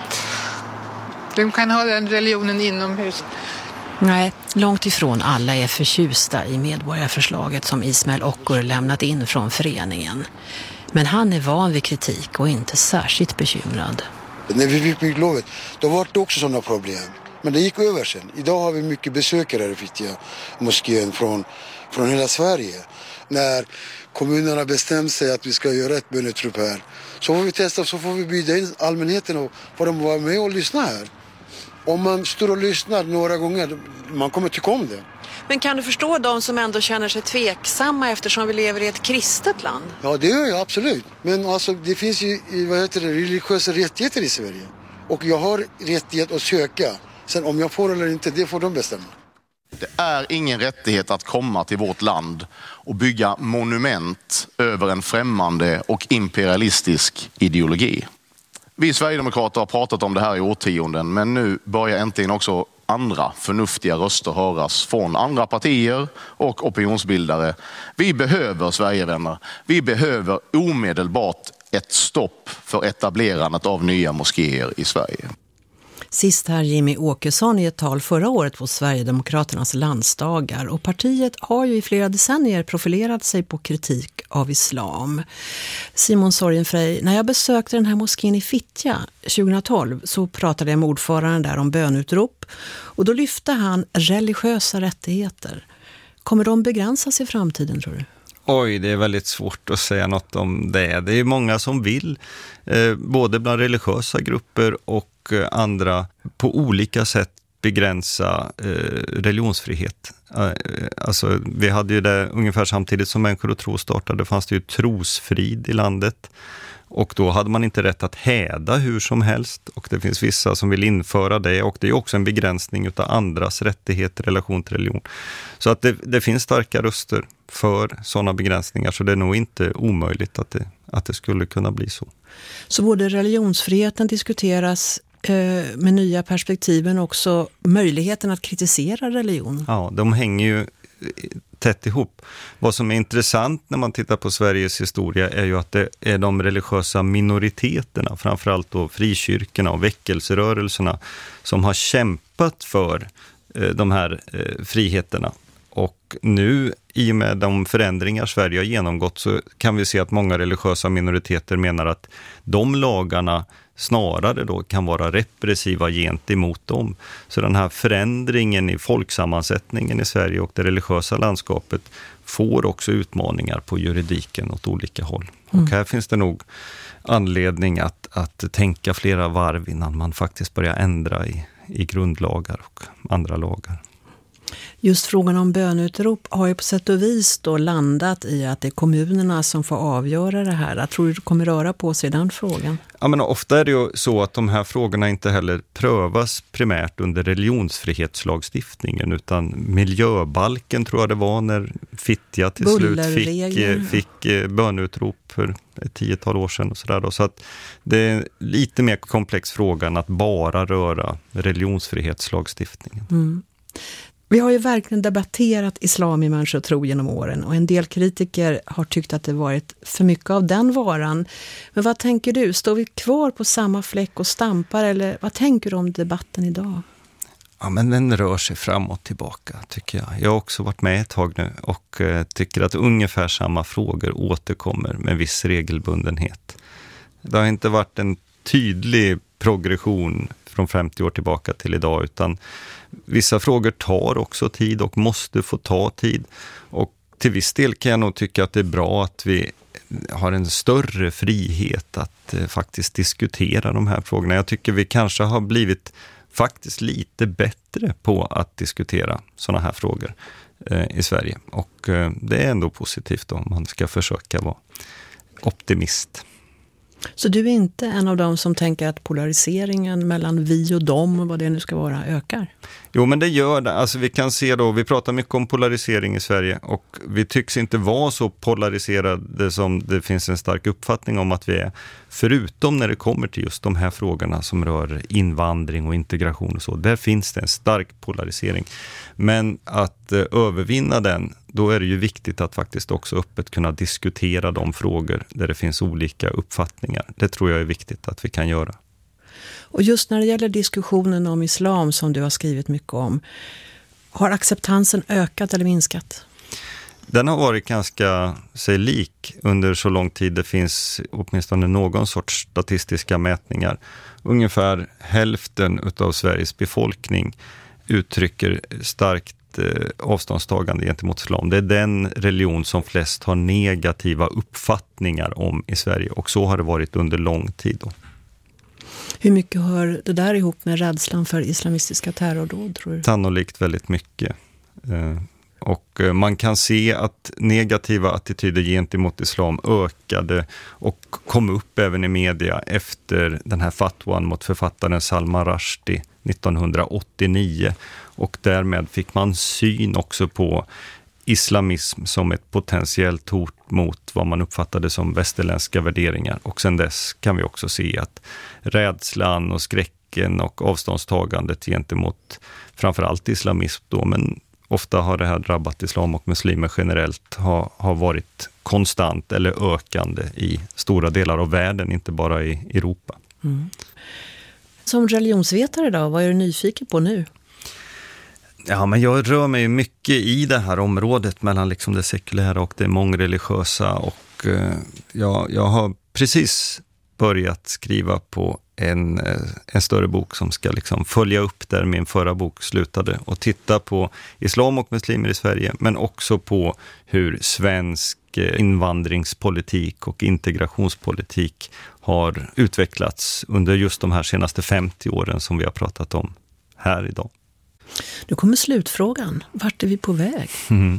De kan ha den religionen inomhus. Nej, långt ifrån alla är förtjusta i medborgarförslaget som Ismail Okur lämnat in från föreningen. Men han är van vid kritik och inte särskilt bekymrad. När vi fick bygglovet, då var det också sådana problem. Men det gick över sen. Idag har vi mycket besökare i Fittja moskén från hela Sverige. När kommunerna bestämt sig att vi ska göra ett böneutrop här, så får vi testa, så får vi bjuda in allmänheten och få dem vara med och lyssna här. Om man står och lyssnar några gånger, man kommer tycka om det. Men kan du förstå de som ändå känner sig tveksamma eftersom vi lever i ett kristet land? Ja, det gör jag absolut. Men alltså, det finns ju religiösa rättigheter i Sverige. Och jag har rättighet att söka. Sen om jag får eller inte, det får de bestämma. Det är ingen rättighet att komma till vårt land och bygga monument över en främmande och imperialistisk ideologi. Vi Sverigedemokrater har pratat om det här i årtionden, men nu börjar äntligen också andra förnuftiga röster höras från andra partier och opinionsbildare. Vi behöver, Sverigevänner, vi behöver omedelbart ett stopp för etablerandet av nya moskéer i Sverige. Sist här Jimmy Åkesson i ett tal förra året på Sverigedemokraternas landsdagar, och partiet har ju i flera decennier profilerat sig på kritik av islam. Simon Sorgenfrey, när jag besökte den här moskén i Fittja 2012 så pratade jag med ordföranden där om bönutrop, och då lyfte han religiösa rättigheter. Kommer de begränsas i framtiden, tror du? Oj, det är väldigt svårt att säga något om det. Det är många som vill, både bland religiösa grupper och andra, på olika sätt begränsa religionsfrihet. Alltså, vi hade ju det ungefär samtidigt som Människor och tro startade, fanns det ju trosfrid i landet. Och då hade man inte rätt att häda hur som helst. Och det finns vissa som vill införa det. Och det är också en begränsning av andras rättigheter i relation till religion. Så att det finns starka röster för sådana begränsningar. Så det är nog inte omöjligt att det skulle kunna bli så. Så både religionsfriheten diskuteras med nya perspektiven, också möjligheten att kritisera religion. Ja, de hänger ju tätt ihop. Vad som är intressant när man tittar på Sveriges historia är ju att det är de religiösa minoriteterna, framförallt då frikyrkorna och väckelserörelserna, som har kämpat för de här friheterna. Och nu, i och med de förändringar Sverige har genomgått, så kan vi se att många religiösa minoriteter menar att de lagarna snarare då kan vara repressiva gentemot dem. Så den här förändringen i folksammansättningen i Sverige och det religiösa landskapet får också utmaningar på juridiken åt olika håll. Och här finns det nog anledning att tänka flera varv innan man faktiskt börjar ändra i grundlagar och andra lagar. Just frågan om bönutrop har ju på sätt och vis då landat i att det är kommunerna som får avgöra det här. Jag tror du kommer röra på sig den frågan. Ja, men ofta är det ju så att de här frågorna inte heller prövas primärt under religionsfrihetslagstiftningen, utan miljöbalken tror jag det var när Fittja till slut fick bönutrop för ett 10-tal år sedan och sådär då. Så att det är lite mer komplex fråga än att bara röra religionsfrihetslagstiftningen. Mm. Vi har ju verkligen debatterat islam i människotro genom åren, och en del kritiker har tyckt att det varit för mycket av den varan. Men vad tänker du? Står vi kvar på samma fläck och stampar, eller vad tänker du om debatten idag? Ja, men den rör sig fram och tillbaka tycker jag. Jag har också varit med ett tag nu och tycker att ungefär samma frågor återkommer med viss regelbundenhet. Det har inte varit en tydlig progression från 50 år tillbaka till idag, utan vissa frågor tar också tid och måste få ta tid. Och till viss del kan jag nog tycka att det är bra att vi har en större frihet att faktiskt diskutera de här frågorna. Jag tycker vi kanske har blivit faktiskt lite bättre på att diskutera sådana här frågor i Sverige. Och det är ändå positivt om man ska försöka vara optimist. Så du är inte en av dem som tänker att polariseringen mellan vi och dem och vad det nu ska vara ökar? Jo, men det gör det. Alltså vi kan se då, vi pratar mycket om polarisering i Sverige och vi tycks inte vara så polariserade som det finns en stark uppfattning om att vi är. Förutom när det kommer till just de här frågorna som rör invandring och integration och så. Där finns det en stark polarisering. Men att övervinna den, då är det ju viktigt att faktiskt också öppet kunna diskutera de frågor där det finns olika uppfattningar. Det tror jag är viktigt att vi kan göra. Och just när det gäller diskussionen om islam som du har skrivit mycket om, har acceptansen ökat eller minskat? Den har varit ganska sig lik under så lång tid det finns åtminstone någon sorts statistiska mätningar. Ungefär hälften av Sveriges befolkning uttrycker starkt avståndstagande gentemot islam. Det är den religion som flest har negativa uppfattningar om i Sverige, och så har det varit under lång tid då. Hur mycket hör det där ihop med rädslan för islamistiska terrordåd, tror du? Sannolikt väldigt mycket. Och man kan se att negativa attityder gentemot islam ökade och kom upp även i media efter den här fatwan mot författaren Salman Rushdie 1989. Och därmed fick man syn också på islamism som ett potentiellt hot mot vad man uppfattade som västerländska värderingar. Och sen dess kan vi också se att rädslan och skräcken och avståndstagandet gentemot framförallt islamism då, men ofta har det här drabbat islam och muslimer generellt, har varit konstant eller ökande i stora delar av världen, inte bara i Europa. Mm. Som religionsvetare då, vad är du nyfiken på nu? Ja, men jag rör mig mycket i det här området mellan liksom det sekulära och det mångreligiösa, och jag har precis börjat skriva på en större bok som ska liksom följa upp där min förra bok slutade och titta på islam och muslimer i Sverige, men också på hur svensk invandringspolitik och integrationspolitik har utvecklats under just de här senaste 50 åren som vi har pratat om här idag. Nu kommer slutfrågan. Vart är vi på väg? Mm.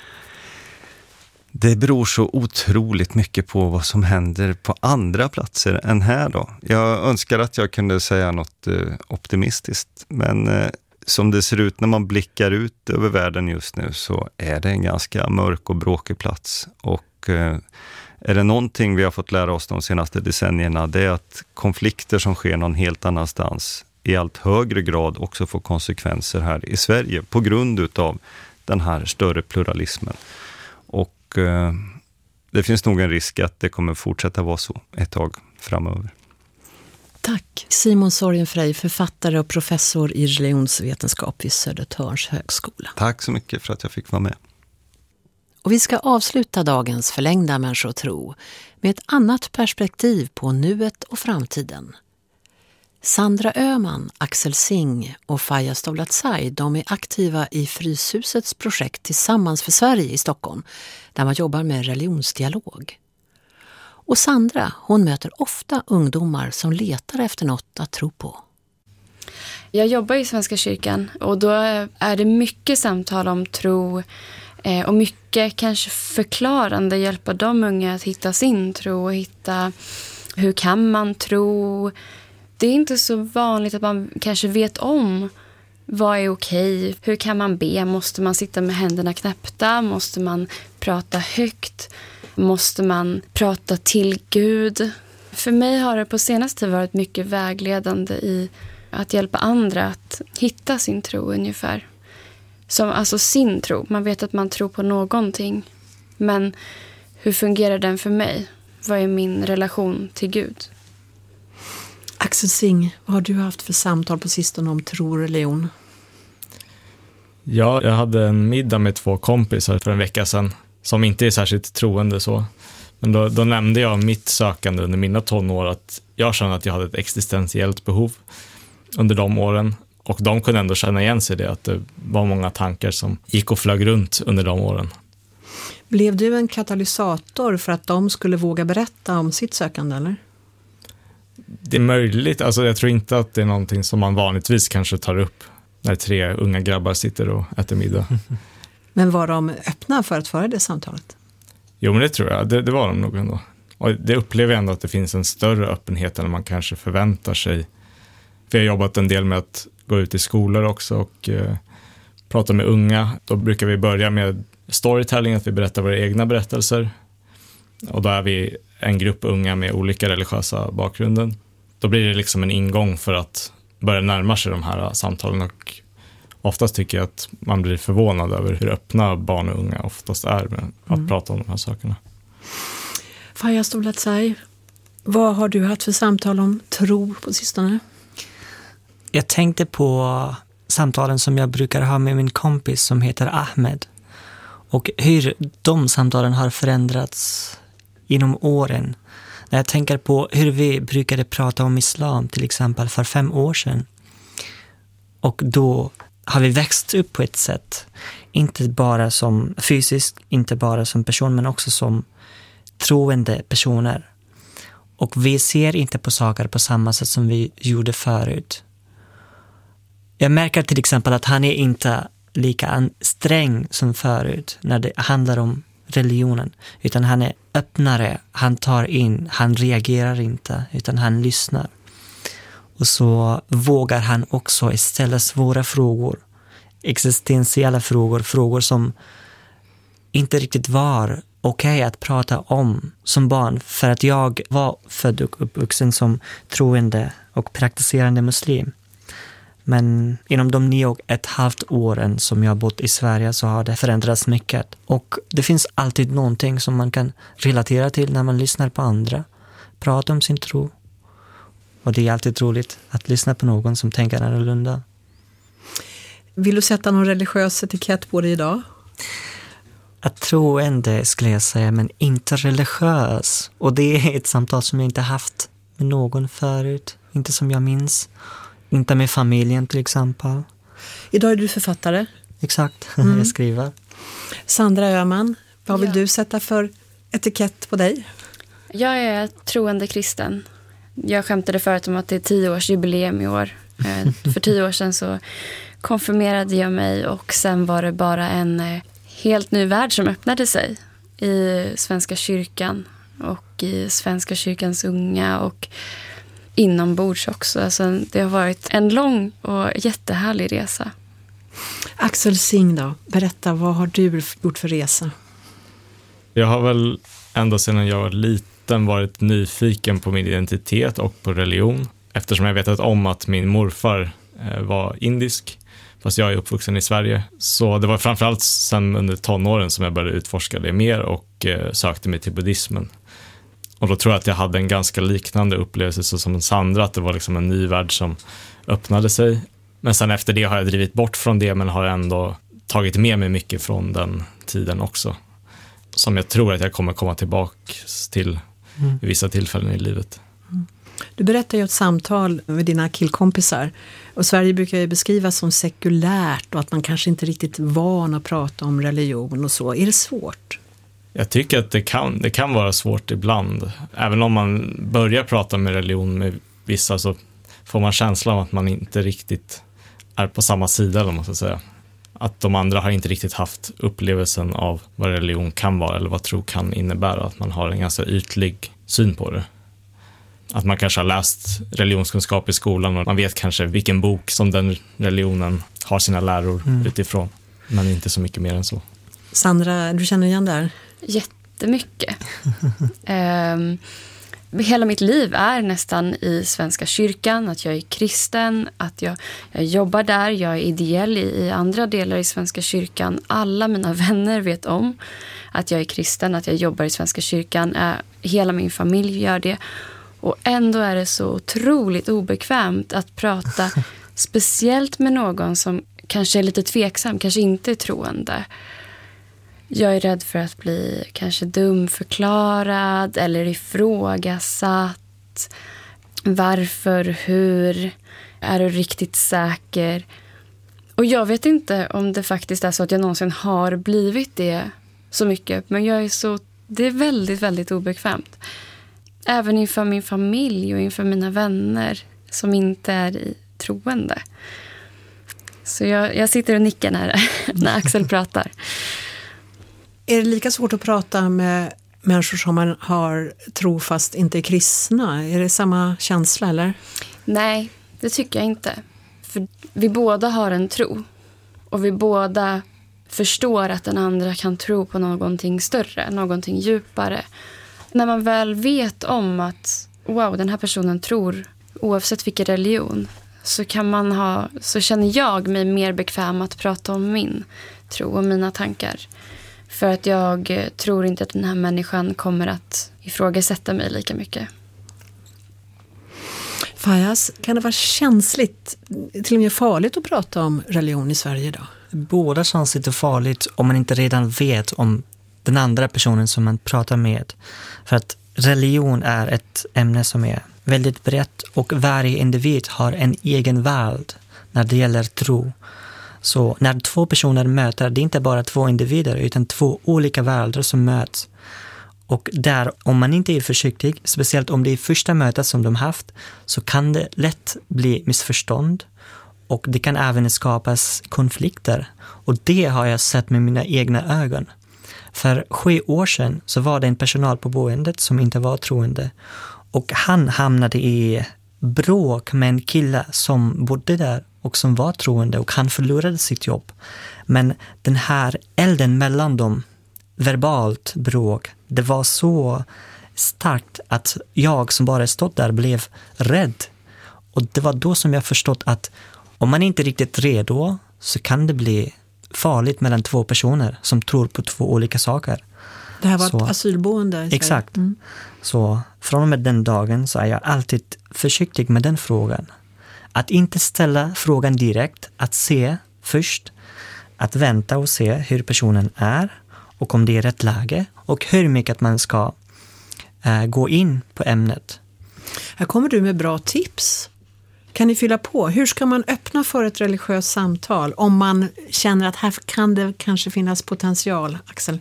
Det beror så otroligt mycket på vad som händer på andra platser än här då. Jag önskar att jag kunde säga något optimistiskt, men som det ser ut när man blickar ut över världen just nu så är det en ganska mörk och bråkig plats. Och är det någonting vi har fått lära oss de senaste decennierna, det är att konflikter som sker någon helt annanstans i allt högre grad också får konsekvenser här i Sverige på grund utav den här större pluralismen. Och det finns nog en risk att det kommer fortsätta vara så ett tag framöver. Tack. Simon Sorgenfrey, författare och professor i religionsvetenskap vid Södertörns högskola. Tack så mycket för att jag fick vara med. Och vi ska avsluta dagens förlängda människotro med ett annat perspektiv på nuet och framtiden. Sandra Öhman, Axel Singh och Faja Stavlatsaj, de är aktiva i Fryshusets projekt Tillsammans för Sverige i Stockholm, där man jobbar med religionsdialog. Och Sandra, hon möter ofta ungdomar som letar efter något att tro på. Jag jobbar i Svenska kyrkan och då är det mycket samtal om tro och mycket kanske förklarande, hjälpa de unga att hitta sin tro och hitta hur kan man tro. Det är inte så vanligt att man kanske vet om vad är okej, hur kan man be, måste man sitta med händerna knäppta, måste man prata högt, måste man prata till Gud. För mig har det på senaste tid varit mycket vägledande i att hjälpa andra att hitta sin tro ungefär. Alltså sin tro. Man vet att man tror på någonting. Men hur fungerar den för mig? Vad är min relation till Gud? Axel Sing, vad har du haft för samtal på sistone om tro och religion? Ja, jag hade en middag med 2 kompisar för en vecka sedan som inte är särskilt troende så. Men då nämnde jag mitt sökande under mina tonår att jag kände att jag hade ett existentiellt behov under de åren. Och de kunde ändå känna igen sig det, att det var många tankar som gick och flög runt under de åren. Blev du en katalysator för att de skulle våga berätta om sitt sökande, eller? Det är möjligt. Alltså, jag tror inte att det är någonting som man vanligtvis kanske tar upp när 3 unga grabbar sitter och äter middag. Men var de öppna för att föra det samtalet? Jo, men det tror jag. Det var de nog ändå. Och det upplever jag ändå att det finns en större öppenhet än man kanske förväntar sig. För jag har jobbat en del med att gå ut i skolor också och prata med unga. Då brukar vi börja med storytelling, att vi berättar våra egna berättelser. Och då är vi en grupp unga med olika religiösa bakgrunden. Då blir det liksom en ingång för att börja närma sig de här samtalen. Och oftast tycker jag att man blir förvånad över hur öppna barn och unga oftast är med att prata om de här sakerna. Faja Stolatzai, vad har du haft för samtal om tro på sistone? Jag tänkte på samtalen som jag brukar ha med min kompis som heter Ahmed. Och hur de samtalen har förändrats inom åren. När jag tänker på hur vi brukade prata om islam till exempel för 5 år sedan. Och då har vi växt upp på ett sätt. Inte bara som fysiskt, inte bara som person, men också som troende personer. Och vi ser inte på saker på samma sätt som vi gjorde förut. Jag märker till exempel att han är inte lika sträng som förut när det handlar om religionen. Utan han är öppnare, han tar in, han reagerar inte, utan han lyssnar. Och så vågar han också ställa svåra frågor. Existentiella frågor, frågor som inte riktigt var okej att prata om som barn. För att jag var född och uppvuxen som troende och praktiserande muslim. Men inom de 9,5 åren som jag bott i Sverige så har det förändrats mycket. Och det finns alltid någonting som man kan relatera till när man lyssnar på andra. Prata om sin tro. Och det är alltid roligt att lyssna på någon som tänker annorlunda. Vill du sätta någon religiös etikett på det idag? Att troende skulle jag säga, men inte religiös. Och det är ett samtal som jag inte haft med någon förut. Inte som jag minns. Inte med familjen till exempel. Idag är du författare. Exakt, jag skriver. Sandra Öhman, vad vill du sätta för etikett på dig? Jag är troende kristen. Jag skämtade förut om att det är 10-årsjubileum i år. För 10 år sedan så konfirmerade jag mig och sen var det bara en helt ny värld som öppnade sig i Svenska kyrkan och i Svenska kyrkans unga och inombords också. Alltså, det har varit en lång och jättehärlig resa. Axel Sing då, berätta, vad har du gjort för resa? Jag har väl ända sedan jag var liten varit nyfiken på min identitet och på religion. Eftersom jag vetat om att min morfar var indisk, fast jag är uppvuxen i Sverige. Så det var framförallt sen under tonåren som jag började utforska det mer och sökte mig till buddhismen. Och då tror jag att jag hade en ganska liknande upplevelse som Sandra, att det var liksom en ny värld som öppnade sig. Men sen efter det har jag drivit bort från det, men har ändå tagit med mig mycket från den tiden också. Som jag tror att jag kommer komma tillbaka till i vissa tillfällen i livet. Du berättar ju ett samtal med dina killkompisar. Och Sverige brukar ju beskrivas som sekulärt och att man kanske inte riktigt är van att prata om religion och så. Är det svårt? Jag tycker att det kan vara svårt ibland. Även om man börjar prata med religion med vissa så får man känslan av att man inte riktigt är på samma sida, eller vad man ska säga. Att de andra har inte riktigt haft upplevelsen av vad religion kan vara eller vad tro kan innebära. Att man har en ganska ytlig syn på det. Att man kanske har läst religionskunskap i skolan och man vet kanske vilken bok som den religionen har sina läror utifrån. Men inte så mycket mer än så. Sandra, du känner igen det här? Jättemycket. Hela mitt liv är nästan i Svenska kyrkan, att jag är kristen, att jag jobbar där, jag är ideell i andra delar i Svenska kyrkan. Alla mina vänner vet om att jag är kristen, att jag jobbar i Svenska kyrkan. Hela min familj gör det. Och ändå är det så otroligt obekvämt att prata speciellt med någon som kanske är lite tveksam, kanske inte är troende. Jag är rädd för att bli kanske dumförklarad eller ifrågasatt. Varför, hur, är du riktigt säker? Och jag vet inte om det faktiskt är så att jag någonsin har blivit det så mycket. Men det är väldigt, väldigt obekvämt. Även inför min familj och inför mina vänner som inte är troende. Så jag sitter och nickar när Axel pratar. Är det lika svårt att prata med människor som man har tro fast inte är kristna? Är det samma känsla eller? Nej, det tycker jag inte. För vi båda har en tro. Och vi båda förstår att den andra kan tro på någonting större, någonting djupare. När man väl vet om att wow, den här personen tror oavsett vilken religion, så känner jag mig mer bekväm att prata om min tro och mina tankar. För att jag tror inte att den här människan kommer att ifrågasätta mig lika mycket. Fajas, kan det vara känsligt, till och med farligt att prata om religion i Sverige idag? Både känsligt och farligt om man inte redan vet om den andra personen som man pratar med. För att religion är ett ämne som är väldigt brett och varje individ har en egen värld när det gäller tro. Så när två personer möter, det är inte bara två individer utan två olika världar som möts. Och där, om man inte är försiktig, speciellt om det är första mötet som de haft, så kan det lätt bli missförstånd. Och det kan även skapas konflikter. Och det har jag sett med mina egna ögon. För 7 år sedan så var det en personal på boendet som inte var troende. Och han hamnade i bråk med en kille som bodde där och som var troende, och han förlorade sitt jobb. Men den här elden mellan dem, verbalt bråk, det var så starkt att jag som bara stått där blev rädd. Och det var då som jag förstått att om man inte är riktigt redo så kan det bli farligt mellan två personer som tror på två olika saker. Det här var ett asylboende i Sverige. Exakt. Så från och med den dagen så är jag alltid försiktig med den frågan. Att inte ställa frågan direkt, att se först, att vänta och se hur personen är och om det är rätt läge och hur mycket man ska gå in på ämnet. Här kommer du med bra tips. Kan ni fylla på? Hur ska man öppna för ett religiöst samtal om man känner att här kan det kanske finnas potential, Axel?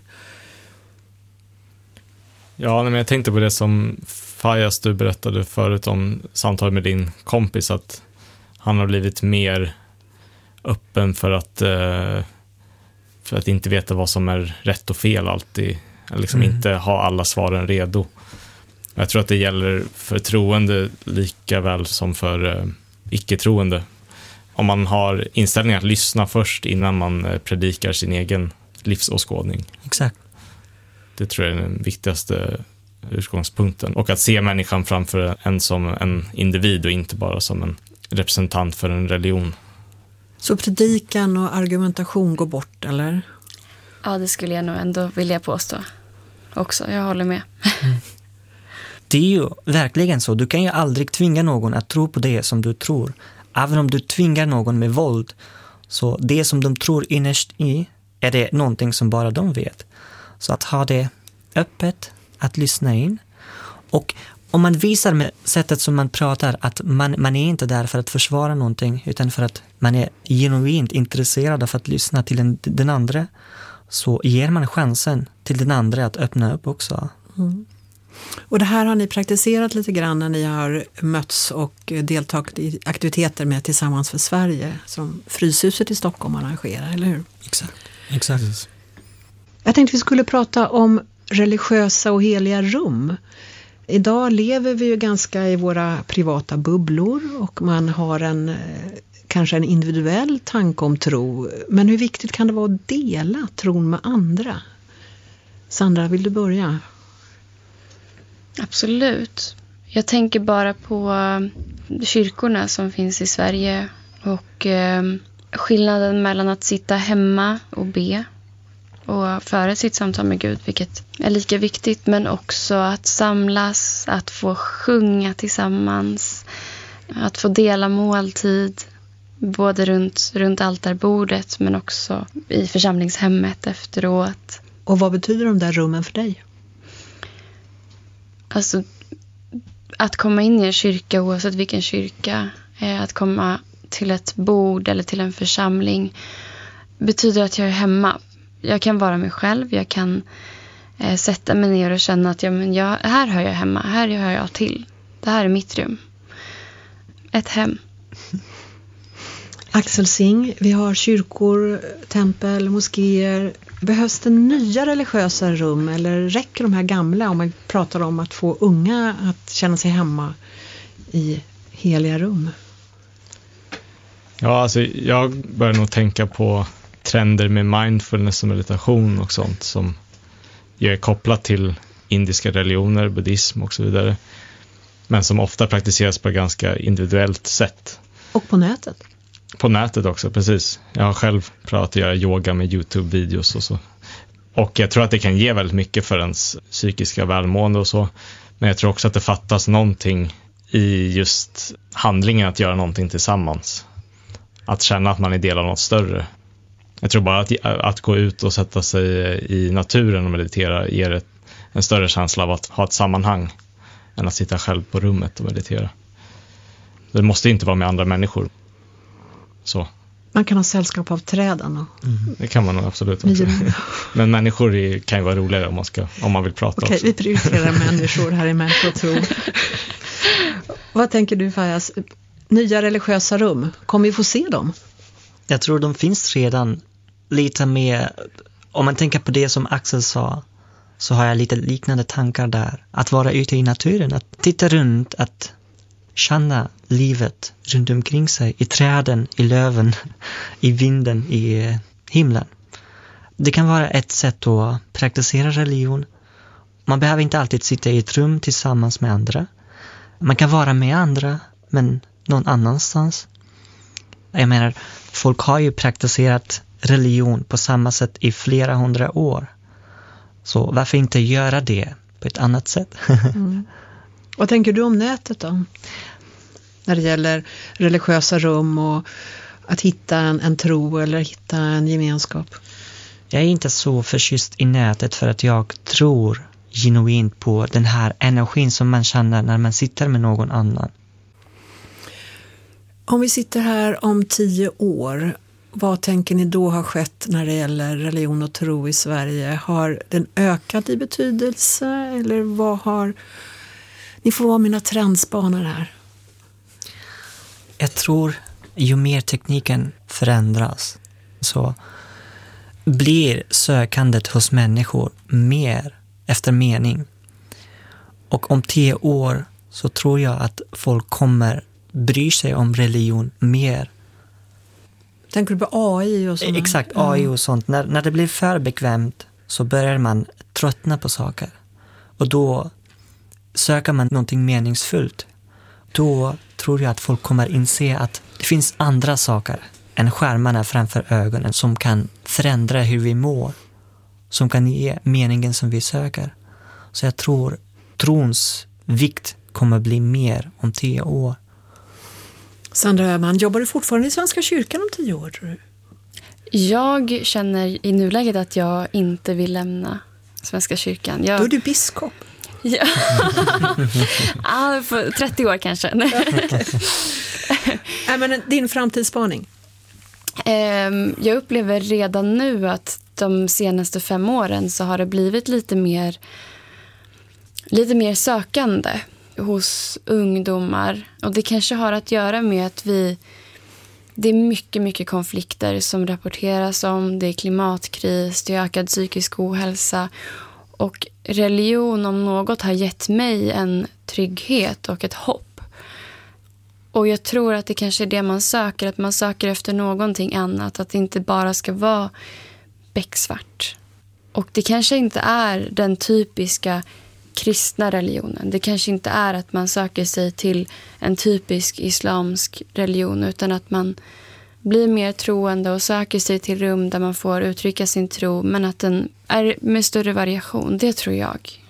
Ja, men jag tänkte på det som Fajas, du berättade förut om samtal med din kompis, att han har blivit mer öppen för att inte veta vad som är rätt och fel alltid. Liksom inte ha alla svaren redo. Jag tror att det gäller för troende lika väl som för icke-troende. Om man har inställningen att lyssna först innan man predikar sin egen livsåskådning. Exakt. Det tror jag är den viktigaste utgångspunkten. Och att se människan framför en som en individ och inte bara som en representant för en religion. Så predikan och argumentation går bort, eller? Ja, det skulle jag nog ändå vilja påstå också. Jag håller med. Det är ju verkligen så. Du kan ju aldrig tvinga någon att tro på det som du tror. Även om du tvingar någon med våld. Så det som de tror innerst i är det någonting som bara de vet. Så att ha det öppet, att lyssna in. Och om man visar med sättet som man pratar att man är inte där för att försvara någonting utan för att man är genuint intresserad av att lyssna till den andra, så ger man chansen till den andra att öppna upp också. Och det här har ni praktiserat lite grann när ni har mötts och deltagit i aktiviteter med Tillsammans för Sverige som Fryshuset i Stockholm arrangerar, eller hur? Exakt. Jag tänkte vi skulle prata om religiösa och heliga rum. Idag lever vi ju ganska i våra privata bubblor och man har kanske en individuell tanke om tro. Men hur viktigt kan det vara att dela tron med andra? Sandra, vill du börja? Absolut. Jag tänker bara på kyrkorna som finns i Sverige och skillnaden mellan att sitta hemma och be och föra sitt samtal med Gud, vilket är lika viktigt, men också att samlas, att få sjunga tillsammans, att få dela måltid både runt altarbordet men också i församlingshemmet efteråt. Och vad betyder de där rummen för dig? Alltså, att komma in i en kyrka, oavsett vilken kyrka, att komma till ett bord eller till en församling betyder att jag är hemma. Jag kan vara mig själv, jag kan sätta mig ner och känna att här hör jag hemma, här hör jag till. Det här är mitt rum. Ett hem. Axel Singh, vi har kyrkor, tempel, moskéer. Behövs det nya religiösa rum eller räcker de här gamla om man pratar om att få unga att känna sig hemma i heliga rum? Ja, alltså jag börjar nog tänka på trender med mindfulness och meditation och sånt som ju är kopplat till indiska religioner, buddhism och så vidare. Men som ofta praktiseras på ett ganska individuellt sätt. Och på nätet? På nätet också, precis. Jag har själv prövat att göra yoga med YouTube-videos och så. Och jag tror att det kan ge väldigt mycket för ens psykiska välmående och så. Men jag tror också att det fattas någonting i just handlingen att göra någonting tillsammans. Att känna att man är del av något större. Jag tror bara att gå ut och sätta sig i naturen och meditera ger en större känsla av att ha ett sammanhang än att sitta själv på rummet och meditera. Det måste inte vara med andra människor. Så. Man kan ha sällskap av träden. Det kan man nog absolut också. Men människor kan ju vara roligare om man vill prata. Okej, vi prioriterar människor här i Människotro. Vad tänker du, Fajas? Nya religiösa rum, kommer vi få se dem? Jag tror de finns redan lite mer. Om man tänker på det som Axel sa, så har jag lite liknande tankar där. Att vara ute i naturen, att titta runt, att känna livet runt omkring sig, i träden, i löven, i vinden, i himlen. Det kan vara ett sätt att praktisera religion. Man behöver inte alltid sitta i ett rum tillsammans med andra. Man kan vara med andra, men någon annanstans. Jag menar, folk har ju praktiserat religion på samma sätt i flera hundra år. Så varför inte göra det på ett annat sätt? Vad tänker du om nätet då? När det gäller religiösa rum och att hitta en tro eller hitta en gemenskap. Jag är inte så förtjust i nätet för att jag tror genuint på den här energin som man känner när man sitter med någon annan. Om vi sitter här om 10 år, vad tänker ni då har skett när det gäller religion och tro i Sverige? Har den ökat i betydelse eller vad har... Ni får vara mina trendspanare här. Jag tror ju mer tekniken förändras så blir sökandet hos människor mer efter mening. Och om 10 år så tror jag att folk kommer bry sig om religion mer. Tänker du på AI och sånt? Exakt, AI och sånt. När det blir för bekvämt så börjar man tröttna på saker. Och då söker man någonting meningsfullt. Då tror jag att folk kommer inse att det finns andra saker än skärmarna framför ögonen som kan förändra hur vi mår. Som kan ge meningen som vi söker. Så jag tror trons vikt kommer bli mer om 10 år. Sandra Öhman, jobbar du fortfarande i Svenska kyrkan om 10 år, tror du? Jag känner i nuläget att jag inte vill lämna Svenska kyrkan. Då är du biskop. Ja. För 30 år kanske. Men din framtidsspaning? Jag upplever redan nu att de senaste 5 åren så har det blivit lite mer lite mer sökande hos ungdomar. Och det kanske har att göra med att det är mycket, mycket konflikter som rapporteras om. Det är klimatkris, det är ökad psykisk ohälsa. Och religion om något har gett mig en trygghet och ett hopp. Och jag tror att det kanske är det man söker. Att man söker efter någonting annat. Att det inte bara ska vara becksvart. Och det kanske inte är den typiska kristna religionen. Det kanske inte är att man söker sig till en typisk islamsk religion, utan att man blir mer troende och söker sig till rum där man får uttrycka sin tro, men att den är med större variation. Det tror jag.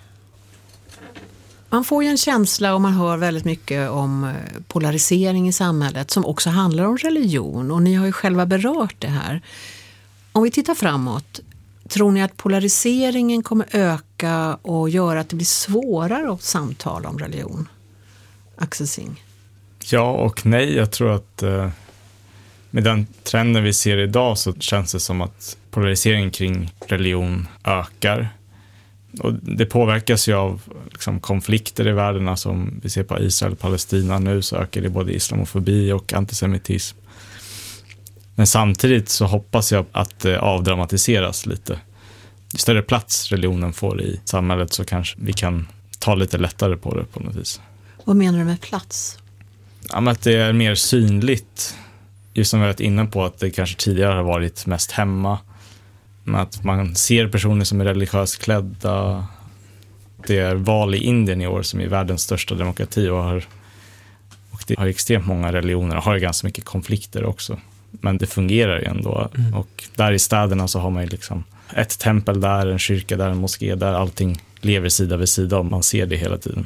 Man får ju en känsla, och man hör väldigt mycket om polarisering i samhället som också handlar om religion, och ni har ju själva berört det här. Om vi tittar framåt, tror ni att polariseringen kommer öka och göra att det blir svårare att samtala om religion? Axel Sing. Ja och nej. Jag tror att med den trenden vi ser idag så känns det som att polariseringen kring religion ökar. Och det påverkas ju av liksom, konflikter i världen, som vi ser på Israel och Palestina nu, så ökar det både islamofobi och antisemitism. Men samtidigt så hoppas jag att det avdramatiseras lite. Ju större plats religionen får i samhället så kanske vi kan ta lite lättare på det på något vis. Vad menar du med plats? Ja, men att det är mer synligt. Just som vi har varit inne på, att det kanske tidigare har varit mest hemma. Men att man ser personer som är religiöst klädda. Det är val i Indien i år som är världens största demokrati och det har extremt många religioner och har ganska mycket konflikter också. Men det fungerar ju ändå. Och där i städerna så har man ju liksom ett tempel där, en kyrka där, en moské där. Allting lever sida vid sida och man ser det hela tiden.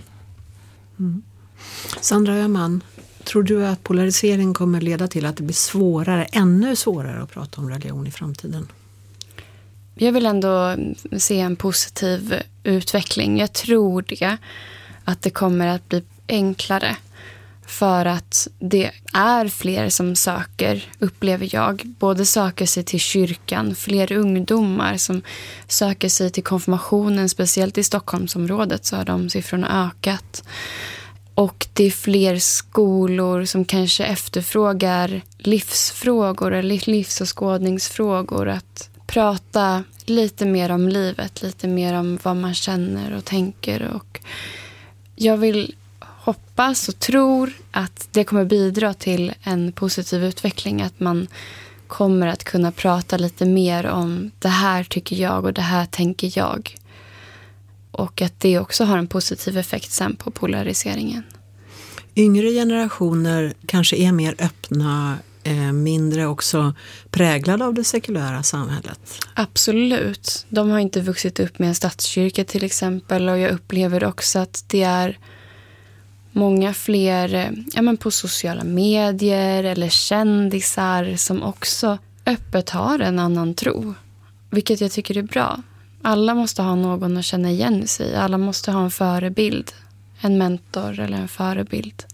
Sandra Öhman, tror du att polarisering kommer leda till att det blir ännu svårare att prata om religion i framtiden? Jag vill ändå se en positiv utveckling. Jag tror att det kommer att bli enklare. För att det är fler som söker, upplever jag. Både söker sig till kyrkan, fler ungdomar som söker sig till konfirmationen. Speciellt i Stockholmsområdet så har de siffrorna ökat. Och det är fler skolor som kanske efterfrågar livsfrågor eller livsåskådningsfrågor. Att prata lite mer om livet, lite mer om vad man känner och tänker. Och jag vill hoppas och tror att det kommer bidra till en positiv utveckling. Att man kommer att kunna prata lite mer om det här tycker jag och det här tänker jag. Och att det också har en positiv effekt sen på polariseringen. Yngre generationer kanske är mer öppna, mindre också präglade av det sekulära samhället. Absolut. De har inte vuxit upp med en statskyrka till exempel. Och jag upplever också att det är många fler på sociala medier eller kändisar som också öppet har en annan tro. Vilket jag tycker är bra. Alla måste ha någon att känna igen sig i. Alla måste ha en förebild. En mentor eller en förebild.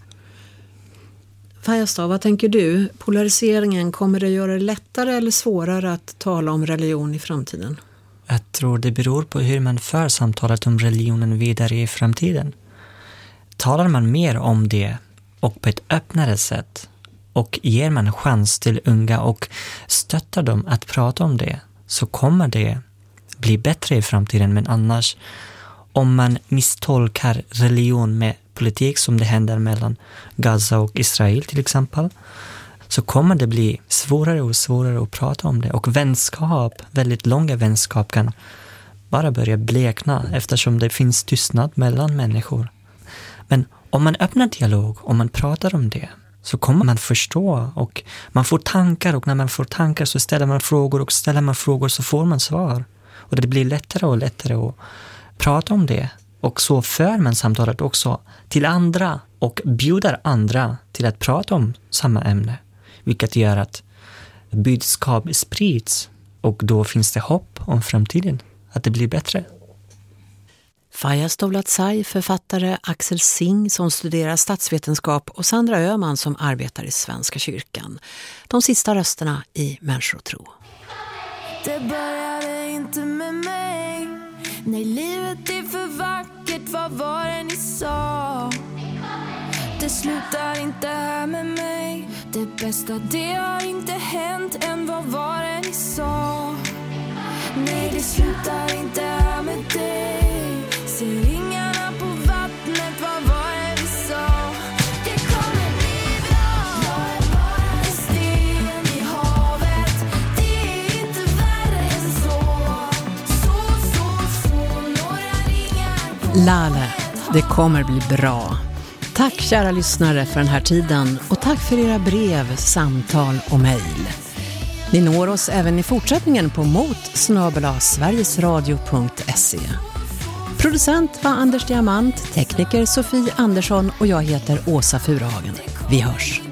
Fajastad, vad tänker du? Polariseringen, kommer det göra det lättare eller svårare att tala om religion i framtiden? Jag tror det beror på hur man för samtalet om religionen vidare i framtiden. Talar man mer om det och på ett öppnare sätt och ger man chans till unga och stöttar dem att prata om det, så kommer det bli bättre i framtiden. Men annars, om man misstolkar religion med politik som det händer mellan Gaza och Israel till exempel, så kommer det bli svårare och svårare att prata om det. Och vänskap, väldigt långa vänskap kan bara börja blekna eftersom det finns tystnad mellan människor. Men om man öppnar dialog, om man pratar om det, så kommer man förstå och man får tankar, och när man får tankar så ställer man frågor, och ställer man frågor så får man svar. Och det blir lättare och lättare att prata om det. Och så för man samtalet också till andra och bjuder andra till att prata om samma ämne. Vilket gör att budskap sprids, och då finns det hopp om framtiden, att det blir bättre. Faja Stovlatsaj, författare, Axel Sing som studerar statsvetenskap och Sandra Öhman som arbetar i Svenska kyrkan. De sista rösterna i Människotro. Det började inte med mig. Nej, livet är för vackert vad var det ni sa? Det slutar inte här med mig. Det bästa det har inte hänt än. Vad var det ni sa? Nej, det slutar inte här med dig. Se ringarna på vattnet. Vad var det vi sa? Det kommer bli bra. Jag är bara en sten i havet. Det är inte värre än så. Så några ringar. Lale, det kommer bli bra. Tack kära lyssnare för den här tiden och tack för era brev, samtal och mejl. Ni når oss även i fortsättningen på mot@sverigesradio.se. Producent var Anders Diamant, tekniker Sofie Andersson och jag heter Åsa Furhagen. Vi hörs.